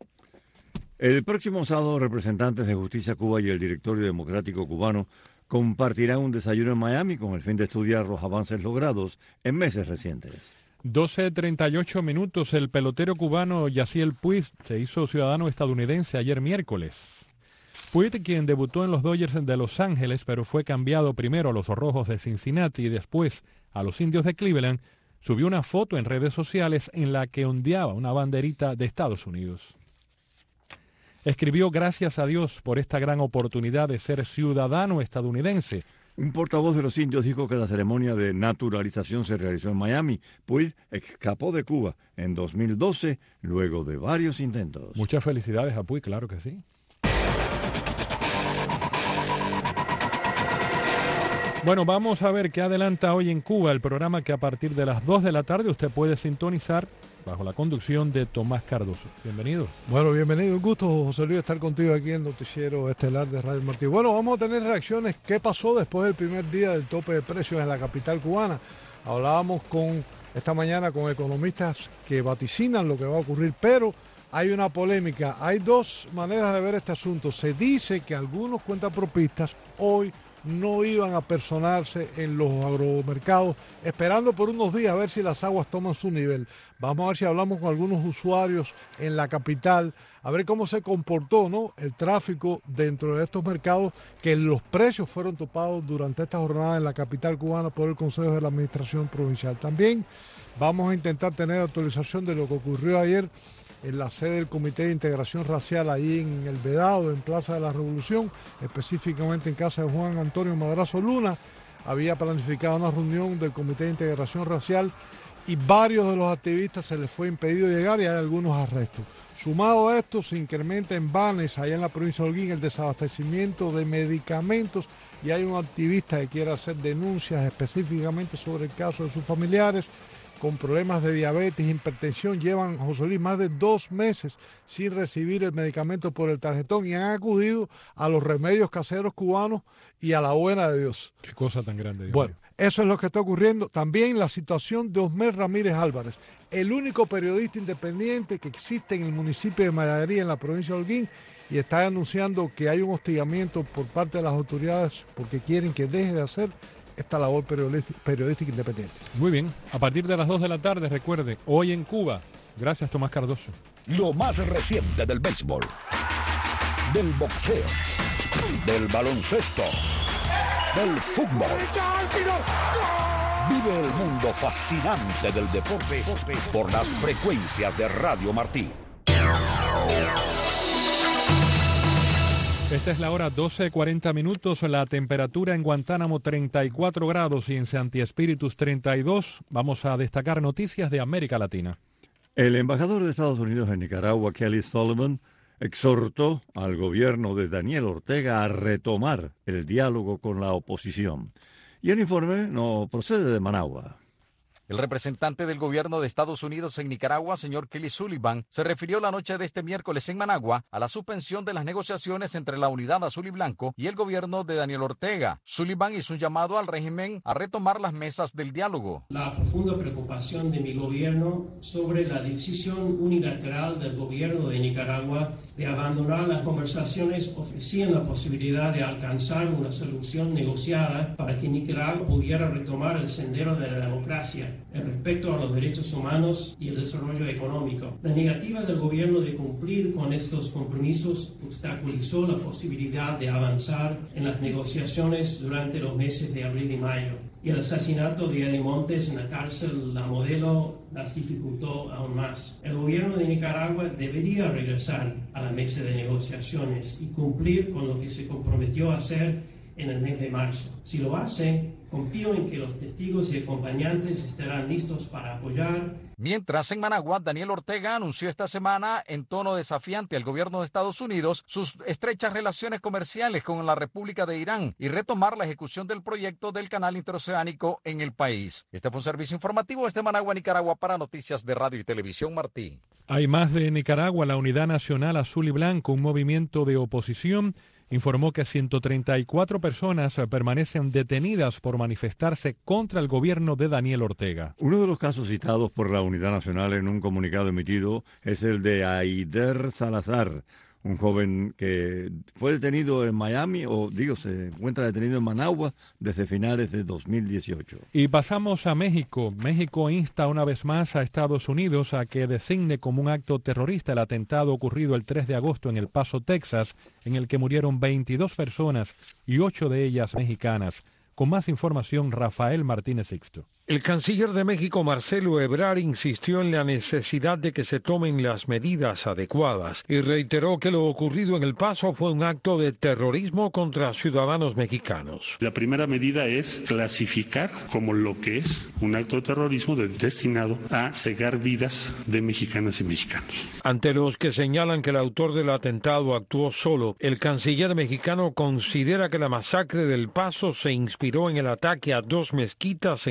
El próximo sábado, representantes de Justicia Cuba y el Directorio Democrático Cubano compartirán un desayuno en Miami con el fin de estudiar los avances logrados en meses recientes. doce treinta y ocho minutos, el pelotero cubano Yasiel Puig se hizo ciudadano estadounidense ayer miércoles. Puig, quien debutó en los Dodgers de Los Ángeles, pero fue cambiado primero a los Rojos de Cincinnati y después a los Indios de Cleveland, subió una foto en redes sociales en la que ondeaba una banderita de Estados Unidos. Escribió: gracias a Dios por esta gran oportunidad de ser ciudadano estadounidense. Un portavoz de los indios dijo que la ceremonia de naturalización se realizó en Miami. Puig escapó de Cuba en dos mil doce luego de varios intentos. Muchas felicidades a Puig, claro que sí. Bueno, vamos a ver qué adelanta hoy en Cuba el programa que a partir de las dos de la tarde usted puede sintonizar bajo la conducción de Tomás Cardoso. Bienvenido. Bueno, bienvenido. Un gusto, José Luis, estar contigo aquí en el Noticiero Estelar de Radio Martí. Bueno, vamos a tener reacciones. ¿Qué pasó después del primer día del tope de precios en la capital cubana? Hablábamos con esta mañana con economistas que vaticinan lo que va a ocurrir, pero hay una polémica. Hay dos maneras de ver este asunto. Se dice que algunos cuentapropistas hoy no iban a personarse en los agromercados, esperando por unos días a ver si las aguas toman su nivel. Vamos a ver si hablamos con algunos usuarios en la capital, a ver cómo se comportó, ¿no?, el tráfico dentro de estos mercados, que los precios fueron topados durante esta jornada en la capital cubana por el Consejo de la Administración Provincial. También vamos a intentar tener actualización de lo que ocurrió ayer en la sede del Comité de Integración Racial, ahí en El Vedado, en Plaza de la Revolución, específicamente en casa de Juan Antonio Madrazo Luna. Había planificado una reunión del Comité de Integración Racial y varios de los activistas se les fue impedido llegar y hay algunos arrestos. Sumado a esto, se incrementa en Banes, allá en la provincia de Holguín, el desabastecimiento de medicamentos y hay un activista que quiere hacer denuncias específicamente sobre el caso de sus familiares con problemas de diabetes, hipertensión. Llevan, José Luis, más de dos meses sin recibir el medicamento por el tarjetón y han acudido a los remedios caseros cubanos y a la buena de Dios. Qué cosa tan grande. Dios bueno, mío. Eso es lo que está ocurriendo. También la situación de Osmer Ramírez Álvarez, el único periodista independiente que existe en el municipio de Mayaguería, en la provincia de Holguín, y está anunciando que hay un hostigamiento por parte de las autoridades porque quieren que deje de hacer esta labor periodística, periodística independiente. Muy bien, a partir de las dos de la tarde, recuerde, hoy en Cuba. Gracias, Tomás Cardoso. Lo más reciente del béisbol, del boxeo, del baloncesto, del fútbol. Vive el mundo fascinante del deporte por las frecuencias de Radio Martí. Esta es la hora doce cuarenta minutos, la temperatura en Guantánamo treinta y cuatro grados y en Santi Espíritus treinta y dos. Vamos a destacar noticias de América Latina. El embajador de Estados Unidos en Nicaragua, Kelly Sullivan, exhortó al gobierno de Daniel Ortega a retomar el diálogo con la oposición. Y el informe no procede de Managua. El representante del gobierno de Estados Unidos en Nicaragua, señor Kelly Sullivan, se refirió la noche de este miércoles en Managua a la suspensión de las negociaciones entre la Unidad Azul y Blanco y el gobierno de Daniel Ortega. Sullivan hizo un llamado al régimen a retomar las mesas del diálogo. La profunda preocupación de mi gobierno sobre la decisión unilateral del gobierno de Nicaragua de abandonar las conversaciones ofrecían la posibilidad de alcanzar una solución negociada para que Nicaragua pudiera retomar el sendero de la democracia, el respeto a los derechos humanos y el desarrollo económico. La negativa del gobierno de cumplir con estos compromisos obstaculizó la posibilidad de avanzar en las negociaciones durante los meses de abril y mayo. Y el asesinato de Eddie Montes en la cárcel La Modelo las dificultó aún más. El gobierno de Nicaragua debería regresar a la mesa de negociaciones y cumplir con lo que se comprometió a hacer en el mes de marzo. Si lo hace, confío en que los testigos y acompañantes estarán listos para apoyar. Mientras, en Managua, Daniel Ortega anunció esta semana, en tono desafiante al gobierno de Estados Unidos, sus estrechas relaciones comerciales con la República de Irán y retomar la ejecución del proyecto del canal interoceánico en el país. Este fue un servicio informativo desde Managua, Nicaragua, para Noticias de Radio y Televisión Martí. Hay más de Nicaragua. La Unidad Nacional Azul y Blanco, un movimiento de oposición, informó que ciento treinta y cuatro personas permanecen detenidas por manifestarse contra el gobierno de Daniel Ortega. Uno de los casos citados por la Unidad Nacional en un comunicado emitido es el de Aider Salazar, un joven que fue detenido en Miami, o digo, se encuentra detenido en Managua desde finales de dos mil dieciocho. Y pasamos a México. México insta una vez más a Estados Unidos a que designe como un acto terrorista el atentado ocurrido el tres de agosto en El Paso, Texas, en el que murieron veintidós personas y ocho de ellas mexicanas. Con más información, Rafael Martínez Sixto. El canciller de México, Marcelo Ebrard, insistió en la necesidad de que se tomen las medidas adecuadas y reiteró que lo ocurrido en El Paso fue un acto de terrorismo contra ciudadanos mexicanos. La primera medida es clasificar como lo que es un acto de terrorismo destinado a cegar vidas de mexicanas y mexicanos. Ante los que señalan que el autor del atentado actuó solo, el canciller mexicano considera que la masacre del Paso se inspiró en el ataque a dos mezquitas en Nueva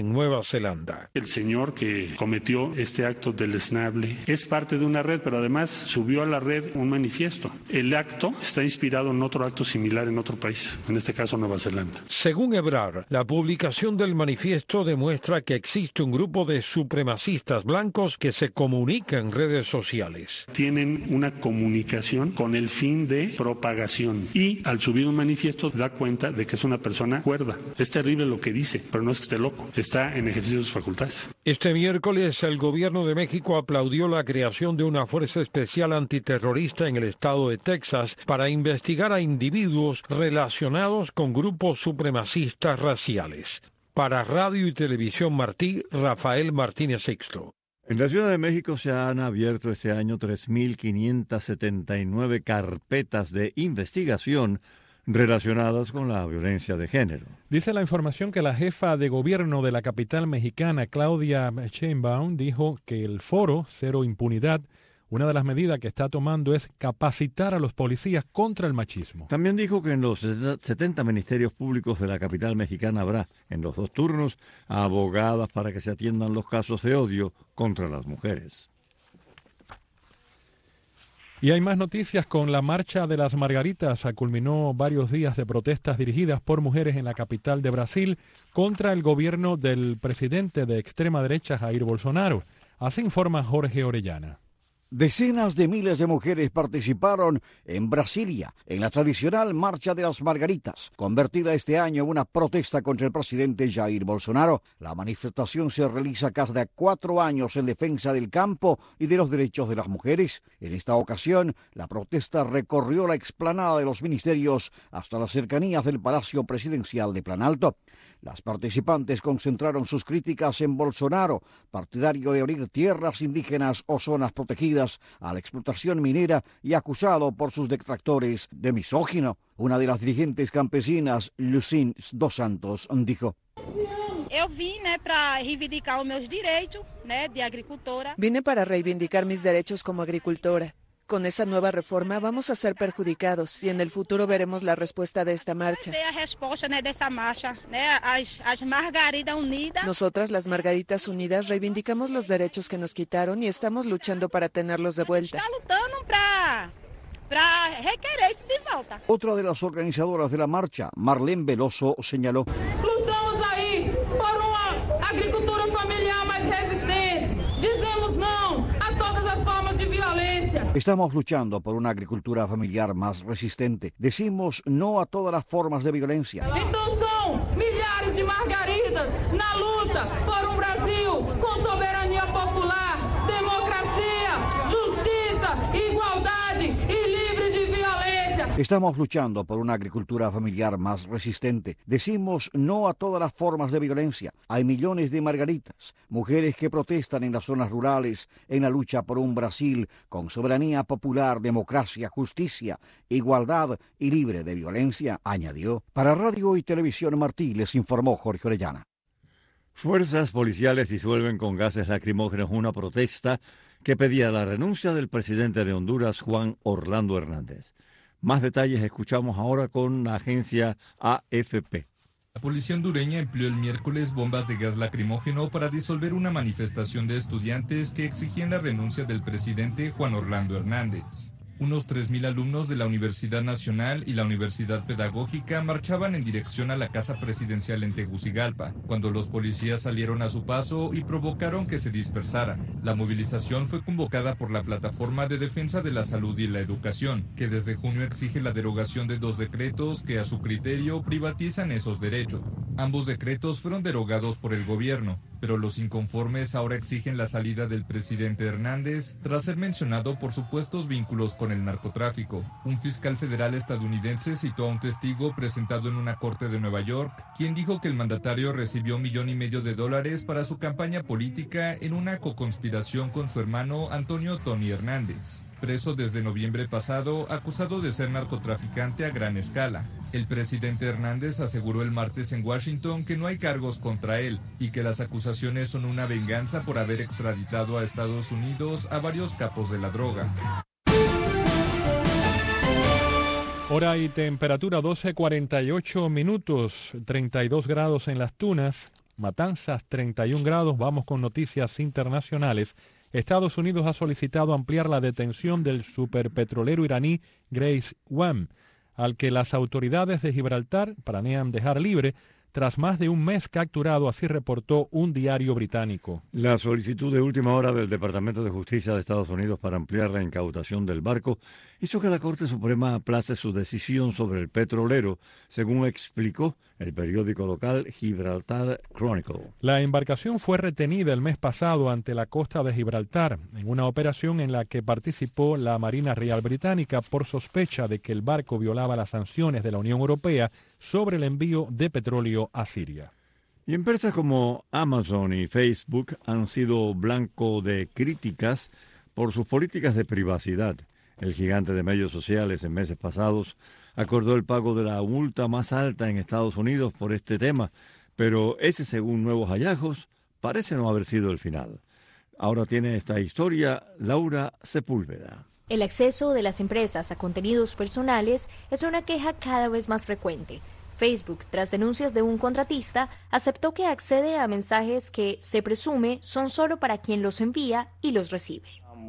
Zelanda. El señor que cometió este acto deleznable es parte de una red, pero además subió a la red un manifiesto. El acto está inspirado en otro acto similar en otro país, en este caso Nueva Zelanda. Según Ebrard, la publicación del manifiesto demuestra que existe un grupo de supremacistas blancos que se comunica en redes sociales. Tienen una comunicación con el fin de propagación y al subir un manifiesto da cuenta de que es una persona cuerda. Es terrible lo que dice, pero no es que esté loco, está en ejercicio de sus facultades. Este miércoles el gobierno de México aplaudió la creación de una fuerza especial antiterrorista en el estado de Texas para investigar a individuos relacionados con grupos supremacistas raciales. Para Radio y Televisión Martí, Rafael Martínez Sixto. En la Ciudad de México se han abierto este año tres mil quinientas setenta y nueve carpetas de investigación relacionadas con la violencia de género. Dice la información que la jefa de gobierno de la capital mexicana, Claudia Sheinbaum, dijo que el foro Cero Impunidad, una de las medidas que está tomando es capacitar a los policías contra el machismo. También dijo que en los setenta ministerios públicos de la capital mexicana habrá, en los dos turnos, abogadas para que se atiendan los casos de odio contra las mujeres. Y hay más noticias con la Marcha de las Margaritas. Culminó varios días de protestas dirigidas por mujeres en la capital de Brasil contra el gobierno del presidente de extrema derecha, Jair Bolsonaro. Así informa Jorge Orellana. Decenas de miles de mujeres participaron en Brasilia en la tradicional Marcha de las Margaritas, convertida este año en una protesta contra el presidente Jair Bolsonaro. La manifestación se realiza cada cuatro años en defensa del campo y de los derechos de las mujeres. En esta ocasión, la protesta recorrió la explanada de los ministerios hasta las cercanías del Palacio Presidencial de Planalto. Las participantes concentraron sus críticas en Bolsonaro, partidario de abrir tierras indígenas o zonas protegidas a la explotación minera y acusado por sus detractores de misógino. Una de las dirigentes campesinas, Lucín dos Santos, dijo: Eu vim, né, para reivindicar os meus direitos, né, de agricultora. Vine para reivindicar mis derechos como agricultora. Con esa nueva reforma vamos a ser perjudicados y en el futuro veremos la respuesta de esta marcha. Nosotras, las Margaritas Unidas, reivindicamos los derechos que nos quitaron y estamos luchando para tenerlos de vuelta. Otra de las organizadoras de la marcha, Marlene Veloso, señaló: Lutamos ahí por una agricultura familiar más resistente. Dizemos no a todas las formas de violencia. Estamos luchando por una agricultura familiar más resistente. Decimos no a todas las formas de violencia. Entonces son millares de margaritas na luta por un Brasil con soberanía popular, democracia, justicia, igualdad y libre de violencia. Estamos luchando por una agricultura familiar más resistente. Decimos no a todas las formas de violencia. Hay millones de margaritas, mujeres que protestan en las zonas rurales en la lucha por un Brasil con soberanía popular, democracia, justicia, igualdad y libre de violencia, añadió. Para Radio y Televisión Martí les informó Jorge Orellana. Fuerzas policiales disuelven con gases lacrimógenos una protesta que pedía la renuncia del presidente de Honduras, Juan Orlando Hernández. Más detalles escuchamos ahora con la agencia A F P. La policía hondureña empleó el miércoles bombas de gas lacrimógeno para disolver una manifestación de estudiantes que exigían la renuncia del presidente Juan Orlando Hernández. Unos tres mil alumnos de la Universidad Nacional y la Universidad Pedagógica marchaban en dirección a la Casa Presidencial en Tegucigalpa, cuando los policías salieron a su paso y provocaron que se dispersaran. La movilización fue convocada por la Plataforma de Defensa de la Salud y la Educación, que desde junio exige la derogación de dos decretos que a su criterio privatizan esos derechos. Ambos decretos fueron derogados por el gobierno, pero los inconformes ahora exigen la salida del presidente Hernández tras ser mencionado por supuestos vínculos con el narcotráfico. Un fiscal federal estadounidense citó a un testigo presentado en una corte de Nueva York, quien dijo que el mandatario recibió un millón y medio de dólares para su campaña política en una coconspiración con su hermano Antonio Tony Hernández, preso desde noviembre pasado, acusado de ser narcotraficante a gran escala. El presidente Hernández aseguró el martes en Washington que no hay cargos contra él y que las acusaciones son una venganza por haber extraditado a Estados Unidos a varios capos de la droga. Hora y temperatura doce cuarenta y ocho minutos, treinta y dos grados en Las Tunas. Matanzas treinta y un grados. Vamos con noticias internacionales. Estados Unidos ha solicitado ampliar la detención del superpetrolero iraní Grace Wam, al que las autoridades de Gibraltar planean dejar libre tras más de un mes capturado, así reportó un diario británico. La solicitud de última hora del Departamento de Justicia de Estados Unidos para ampliar la incautación del barco hizo que la Corte Suprema aplace su decisión sobre el petrolero, según explicó el periódico local Gibraltar Chronicle. La embarcación fue retenida el mes pasado ante la costa de Gibraltar, en una operación en la que participó la Marina Real Británica por sospecha de que el barco violaba las sanciones de la Unión Europea sobre el envío de petróleo a Siria. Y empresas como Amazon y Facebook han sido blanco de críticas por sus políticas de privacidad. El gigante de medios sociales en meses pasados acordó el pago de la multa más alta en Estados Unidos por este tema, pero ese, según nuevos hallazgos, parece no haber sido el final. Ahora tiene esta historia Laura Sepúlveda. El acceso de las empresas a contenidos personales es una queja cada vez más frecuente. Facebook, tras denuncias de un contratista, aceptó que accede a mensajes que se presume son solo para quien los envía y los recibe.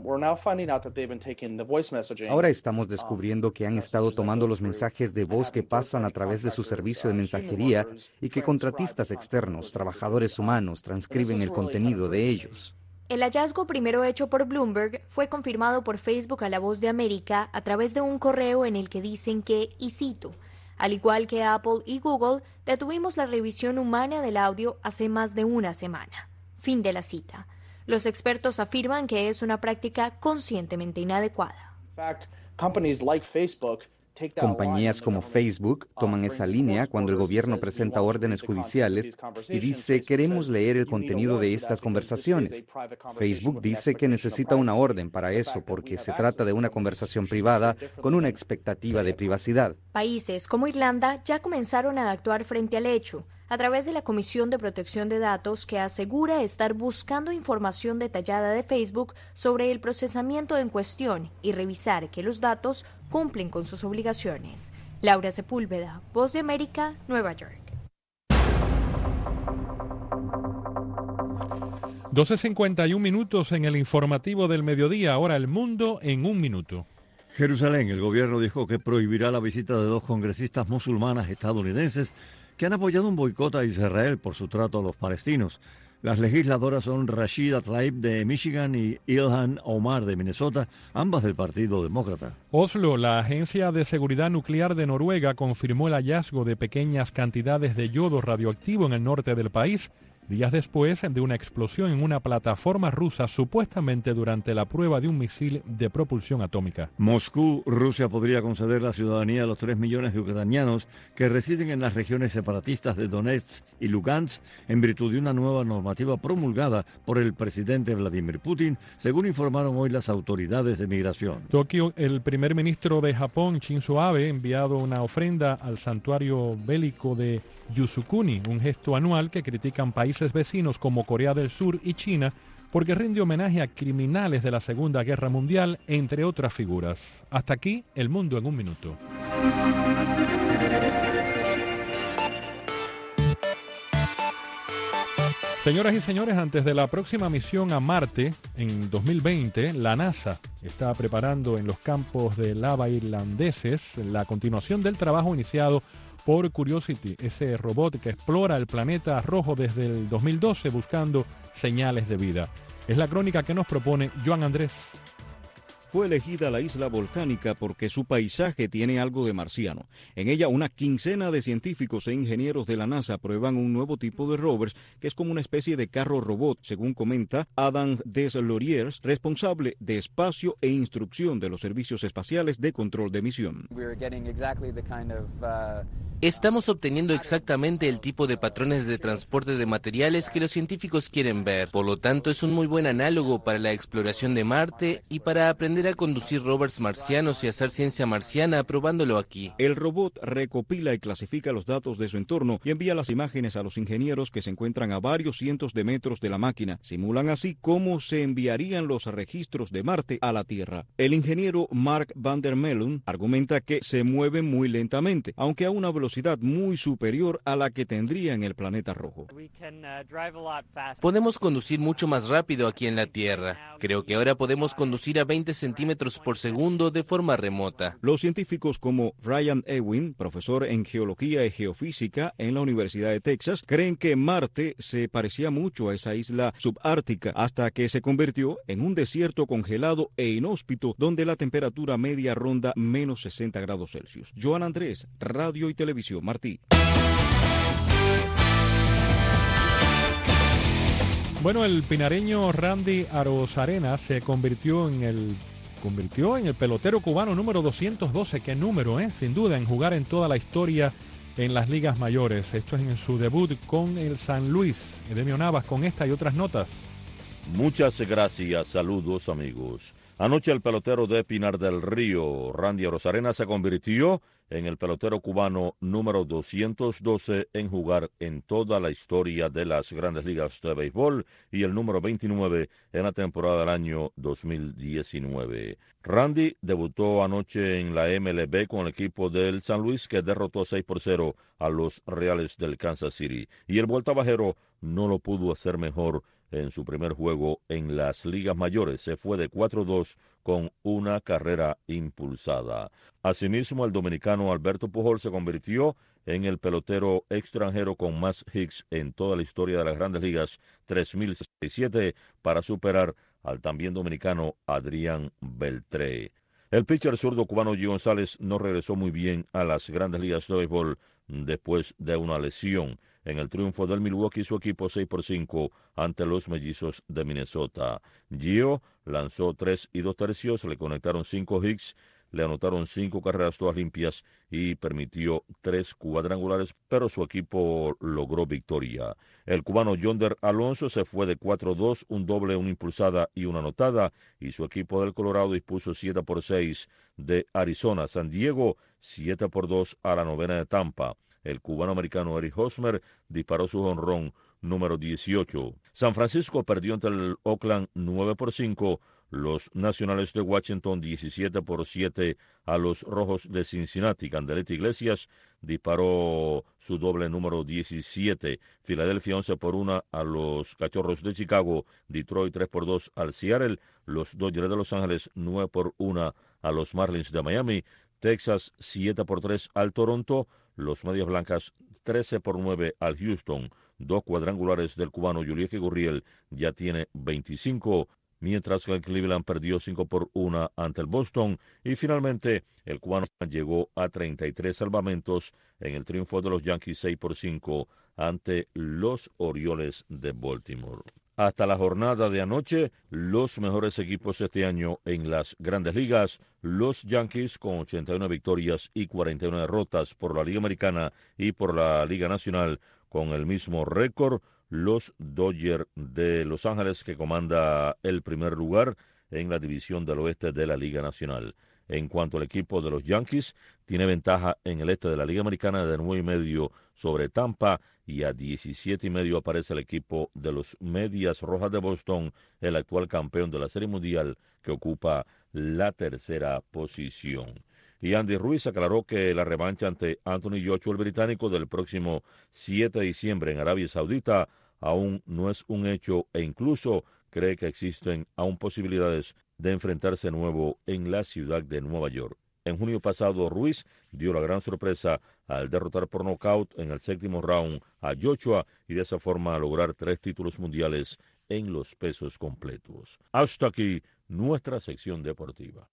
Ahora estamos descubriendo que han estado tomando los mensajes de voz que pasan a través de su servicio de mensajería y que contratistas externos, trabajadores humanos, transcriben el contenido de ellos. El hallazgo primero hecho por Bloomberg fue confirmado por Facebook a La Voz de América a través de un correo en el que dicen que, y cito, al igual que Apple y Google, detuvimos la revisión humana del audio hace más de una semana. Fin de la cita. Los expertos afirman que es una práctica conscientemente inadecuada. Compañías como Facebook toman esa línea cuando el gobierno presenta órdenes judiciales y dice queremos leer el contenido de estas conversaciones. Facebook dice que necesita una orden para eso porque se trata de una conversación privada con una expectativa de privacidad. Países como Irlanda ya comenzaron a actuar frente al hecho, a través de la Comisión de Protección de Datos que asegura estar buscando información detallada de Facebook sobre el procesamiento en cuestión y revisar que los datos cumplen con sus obligaciones. Laura Sepúlveda, Voz de América, Nueva York. doce cincuenta y un minutos en el informativo del mediodía. Ahora el mundo en un minuto. Jerusalén, el gobierno dijo que prohibirá la visita de dos congresistas musulmanas estadounidenses que han apoyado un boicot a Israel por su trato a los palestinos. Las legisladoras son Rashida Tlaib de Michigan y Ilhan Omar de Minnesota, ambas del Partido Demócrata. Oslo, la Agencia de Seguridad Nuclear de Noruega, confirmó el hallazgo de pequeñas cantidades de yodo radioactivo en el norte del país, días después de una explosión en una plataforma rusa, supuestamente durante la prueba de un misil de propulsión atómica. Moscú, Rusia podría conceder la ciudadanía a los tres millones de ucranianos que residen en las regiones separatistas de Donetsk y Lugansk en virtud de una nueva normativa promulgada por el presidente Vladimir Putin, según informaron hoy las autoridades de migración. Tokio, el primer ministro de Japón, Shinzo Abe, ha enviado una ofrenda al santuario bélico de Yasukuni, un gesto anual que critican países vecinos como Corea del Sur y China porque rinde homenaje a criminales de la Segunda Guerra Mundial, entre otras figuras. Hasta aquí, el mundo en un minuto. Señoras y señores, antes de la próxima misión a Marte en dos mil veinte, la NASA está preparando en los campos de lava irlandeses la continuación del trabajo iniciado por Curiosity, ese robot que explora el planeta rojo desde el dos mil doce buscando señales de vida. Es la crónica que nos propone Joan Andrés. Fue elegida la isla volcánica porque su paisaje tiene algo de marciano. En ella, una quincena de científicos e ingenieros de la NASA prueban un nuevo tipo de rovers que es como una especie de carro robot, según comenta Adam Deslauriers, responsable de espacio e instrucción de los servicios espaciales de control de misión. Estamos obteniendo exactamente el tipo de patrones de transporte de materiales que los científicos quieren ver. Por lo tanto, es un muy buen análogo para la exploración de Marte y para aprender será conducir rovers marcianos y hacer ciencia marciana probándolo aquí. El robot recopila y clasifica los datos de su entorno y envía las imágenes a los ingenieros que se encuentran a varios cientos de metros de la máquina. Simulan así cómo se enviarían los registros de Marte a la Tierra. El ingeniero Mark van der Meulen argumenta que se mueve muy lentamente, aunque a una velocidad muy superior a la que tendría en el planeta rojo. Podemos conducir mucho más rápido aquí en la Tierra. Creo que ahora podemos conducir a veinte centímetros por segundo de forma remota. Los científicos como Brian Ewing, profesor en geología y geofísica en la Universidad de Texas, creen que Marte se parecía mucho a esa isla subártica hasta que se convirtió en un desierto congelado e inhóspito donde la temperatura media ronda menos sesenta grados Celsius. Joan Andrés, Radio y Televisión Martí. Bueno, el pinareño Randy Arozarena se convirtió en el convirtió en el pelotero cubano número doscientos doce, qué número, ¿eh? Sin duda, en jugar en toda la historia en las ligas mayores. Esto es en su debut con el San Luis. Edemio Navas con esta y otras notas. Muchas gracias, saludos amigos. Anoche el pelotero de Pinar del Río, Randy Arozarena, se convirtió en el pelotero cubano número doscientos doce en jugar en toda la historia de las grandes ligas de béisbol y el número veintinueve en la temporada del año dos mil diecinueve. Randy debutó anoche en la M L B con el equipo del San Luis, que derrotó seis por cero a los Reales del Kansas City, y el vueltabajero no lo pudo hacer mejor en su primer juego en las ligas mayores. Se fue de cuatro dos con una carrera impulsada. Asimismo, el dominicano Alberto Pujol se convirtió en el pelotero extranjero con más hits en toda la historia de las grandes ligas, tres mil sesenta y siete, para superar al también dominicano Adrián Beltré. El pitcher zurdo cubano Gio González no regresó muy bien a las grandes ligas de béisbol después de una lesión. En el triunfo del Milwaukee, su equipo seis por cinco ante los Mellizos de Minnesota. Gio lanzó tres y dos tercios, le conectaron cinco hits, le anotaron cinco carreras todas limpias y permitió tres cuadrangulares, pero su equipo logró victoria. El cubano Yonder Alonso se fue de cuatro dos, un doble, una impulsada y una anotada, y su equipo del Colorado dispuso siete por seis de Arizona. San Diego siete por dos a la novena de Tampa. El cubano-americano Eric Hosmer disparó su jonrón número dieciocho. San Francisco perdió ante el Oakland nueve por cinco. Los Nacionales de Washington diecisiete por siete a los Rojos de Cincinnati. Candeleta Iglesias disparó su doble número diecisiete. Filadelfia once por uno a los Cachorros de Chicago. Detroit tres por dos al Seattle. Los Dodgers de Los Ángeles nueve por uno a los Marlins de Miami. Texas siete por tres al Toronto. Los Medias Blancas trece por nueve al Houston. Dos cuadrangulares del cubano Yulieski Gurriel, ya tiene veinticinco, mientras que el Cleveland perdió cinco por uno ante el Boston. Y finalmente el cubano llegó a treinta y tres salvamentos en el triunfo de los Yankees seis por cinco ante los Orioles de Baltimore. Hasta la jornada de anoche, los mejores equipos este año en las grandes ligas, los Yankees con ochenta y una victorias y cuarenta y una derrotas por la Liga Americana y por la Liga Nacional con el mismo récord, los Dodgers de Los Ángeles, que comanda el primer lugar en la división del oeste de la Liga Nacional. En cuanto al equipo de los Yankees, tiene ventaja en el este de la Liga Americana de nueve y medio sobre Tampa, y a diecisiete y medio aparece el equipo de los Medias Rojas de Boston, el actual campeón de la Serie Mundial, que ocupa la tercera posición. Y Andy Ruiz aclaró que la revancha ante Anthony Joshua, el británico, del próximo siete de diciembre en Arabia Saudita aún no es un hecho, e incluso cree que existen aún posibilidades de enfrentarse de nuevo en la ciudad de Nueva York. En junio pasado, Ruiz dio la gran sorpresa al derrotar por nocaut en el séptimo round a Joshua y de esa forma lograr tres títulos mundiales en los pesos completos. Hasta aquí nuestra sección deportiva.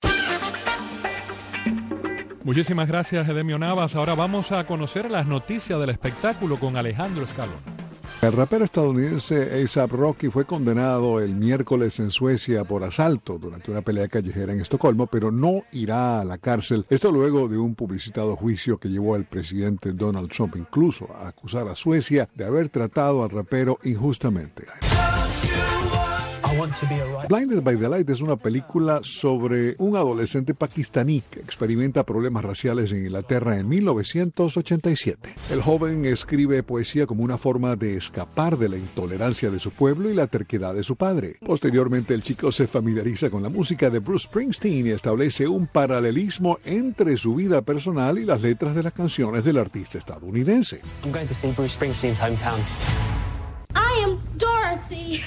Muchísimas gracias, Edemio Navas. Ahora vamos a conocer las noticias del espectáculo con Alejandro Escalón. El rapero estadounidense A$AP Rocky fue condenado el miércoles en Suecia por asalto durante una pelea callejera en Estocolmo, pero no irá a la cárcel. Esto luego de un publicitado juicio que llevó al presidente Donald Trump incluso a acusar a Suecia de haber tratado al rapero injustamente. Blinded by the Light es una película sobre un adolescente pakistaní que experimenta problemas raciales en Inglaterra en mil novecientos ochenta y siete. El joven escribe poesía como una forma de escapar de la intolerancia de su pueblo y la terquedad de su padre. Posteriormente, el chico se familiariza con la música de Bruce Springsteen y establece un paralelismo entre su vida personal y las letras de las canciones del artista estadounidense. I'm going to see Bruce Springsteen's hometown. I am Dorothy.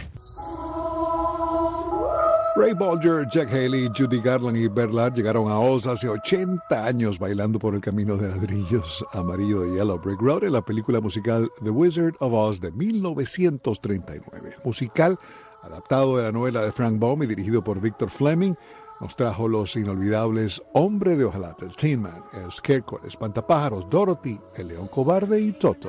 Ray Bolger, Jack Haley, Judy Garland y Bernard llegaron a Oz hace ochenta años bailando por el camino de ladrillos amarillo de Yellow Brick Road en la película musical The Wizard of Oz de mil novecientos treinta y nueve. Musical adaptado de la novela de Frank Baum y dirigido por Victor Fleming, nos trajo los inolvidables Hombre de Hojalata, el Tin Man, el Scarecrow, el Espantapájaros, Dorothy, el León Cobarde y Toto.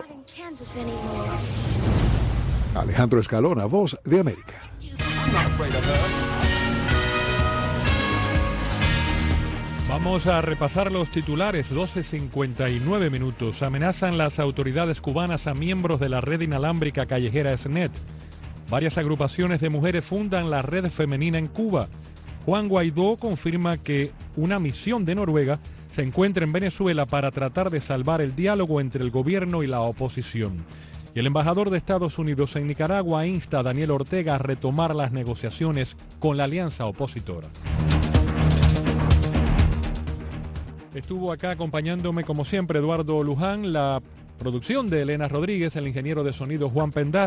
Alejandro Escalona, Voz de América. Vamos a repasar los titulares. doce cincuenta y nueve minutos. Amenazan las autoridades cubanas a miembros de la red inalámbrica callejera S N E T. Varias agrupaciones de mujeres fundan la red femenina en Cuba. Juan Guaidó confirma que una misión de Noruega se encuentra en Venezuela para tratar de salvar el diálogo entre el gobierno y la oposición. Y el embajador de Estados Unidos en Nicaragua insta a Daniel Ortega a retomar las negociaciones con la alianza opositora. Estuvo acá acompañándome como siempre Eduardo Luján, la producción de Elena Rodríguez, el ingeniero de sonido Juan Pendaz.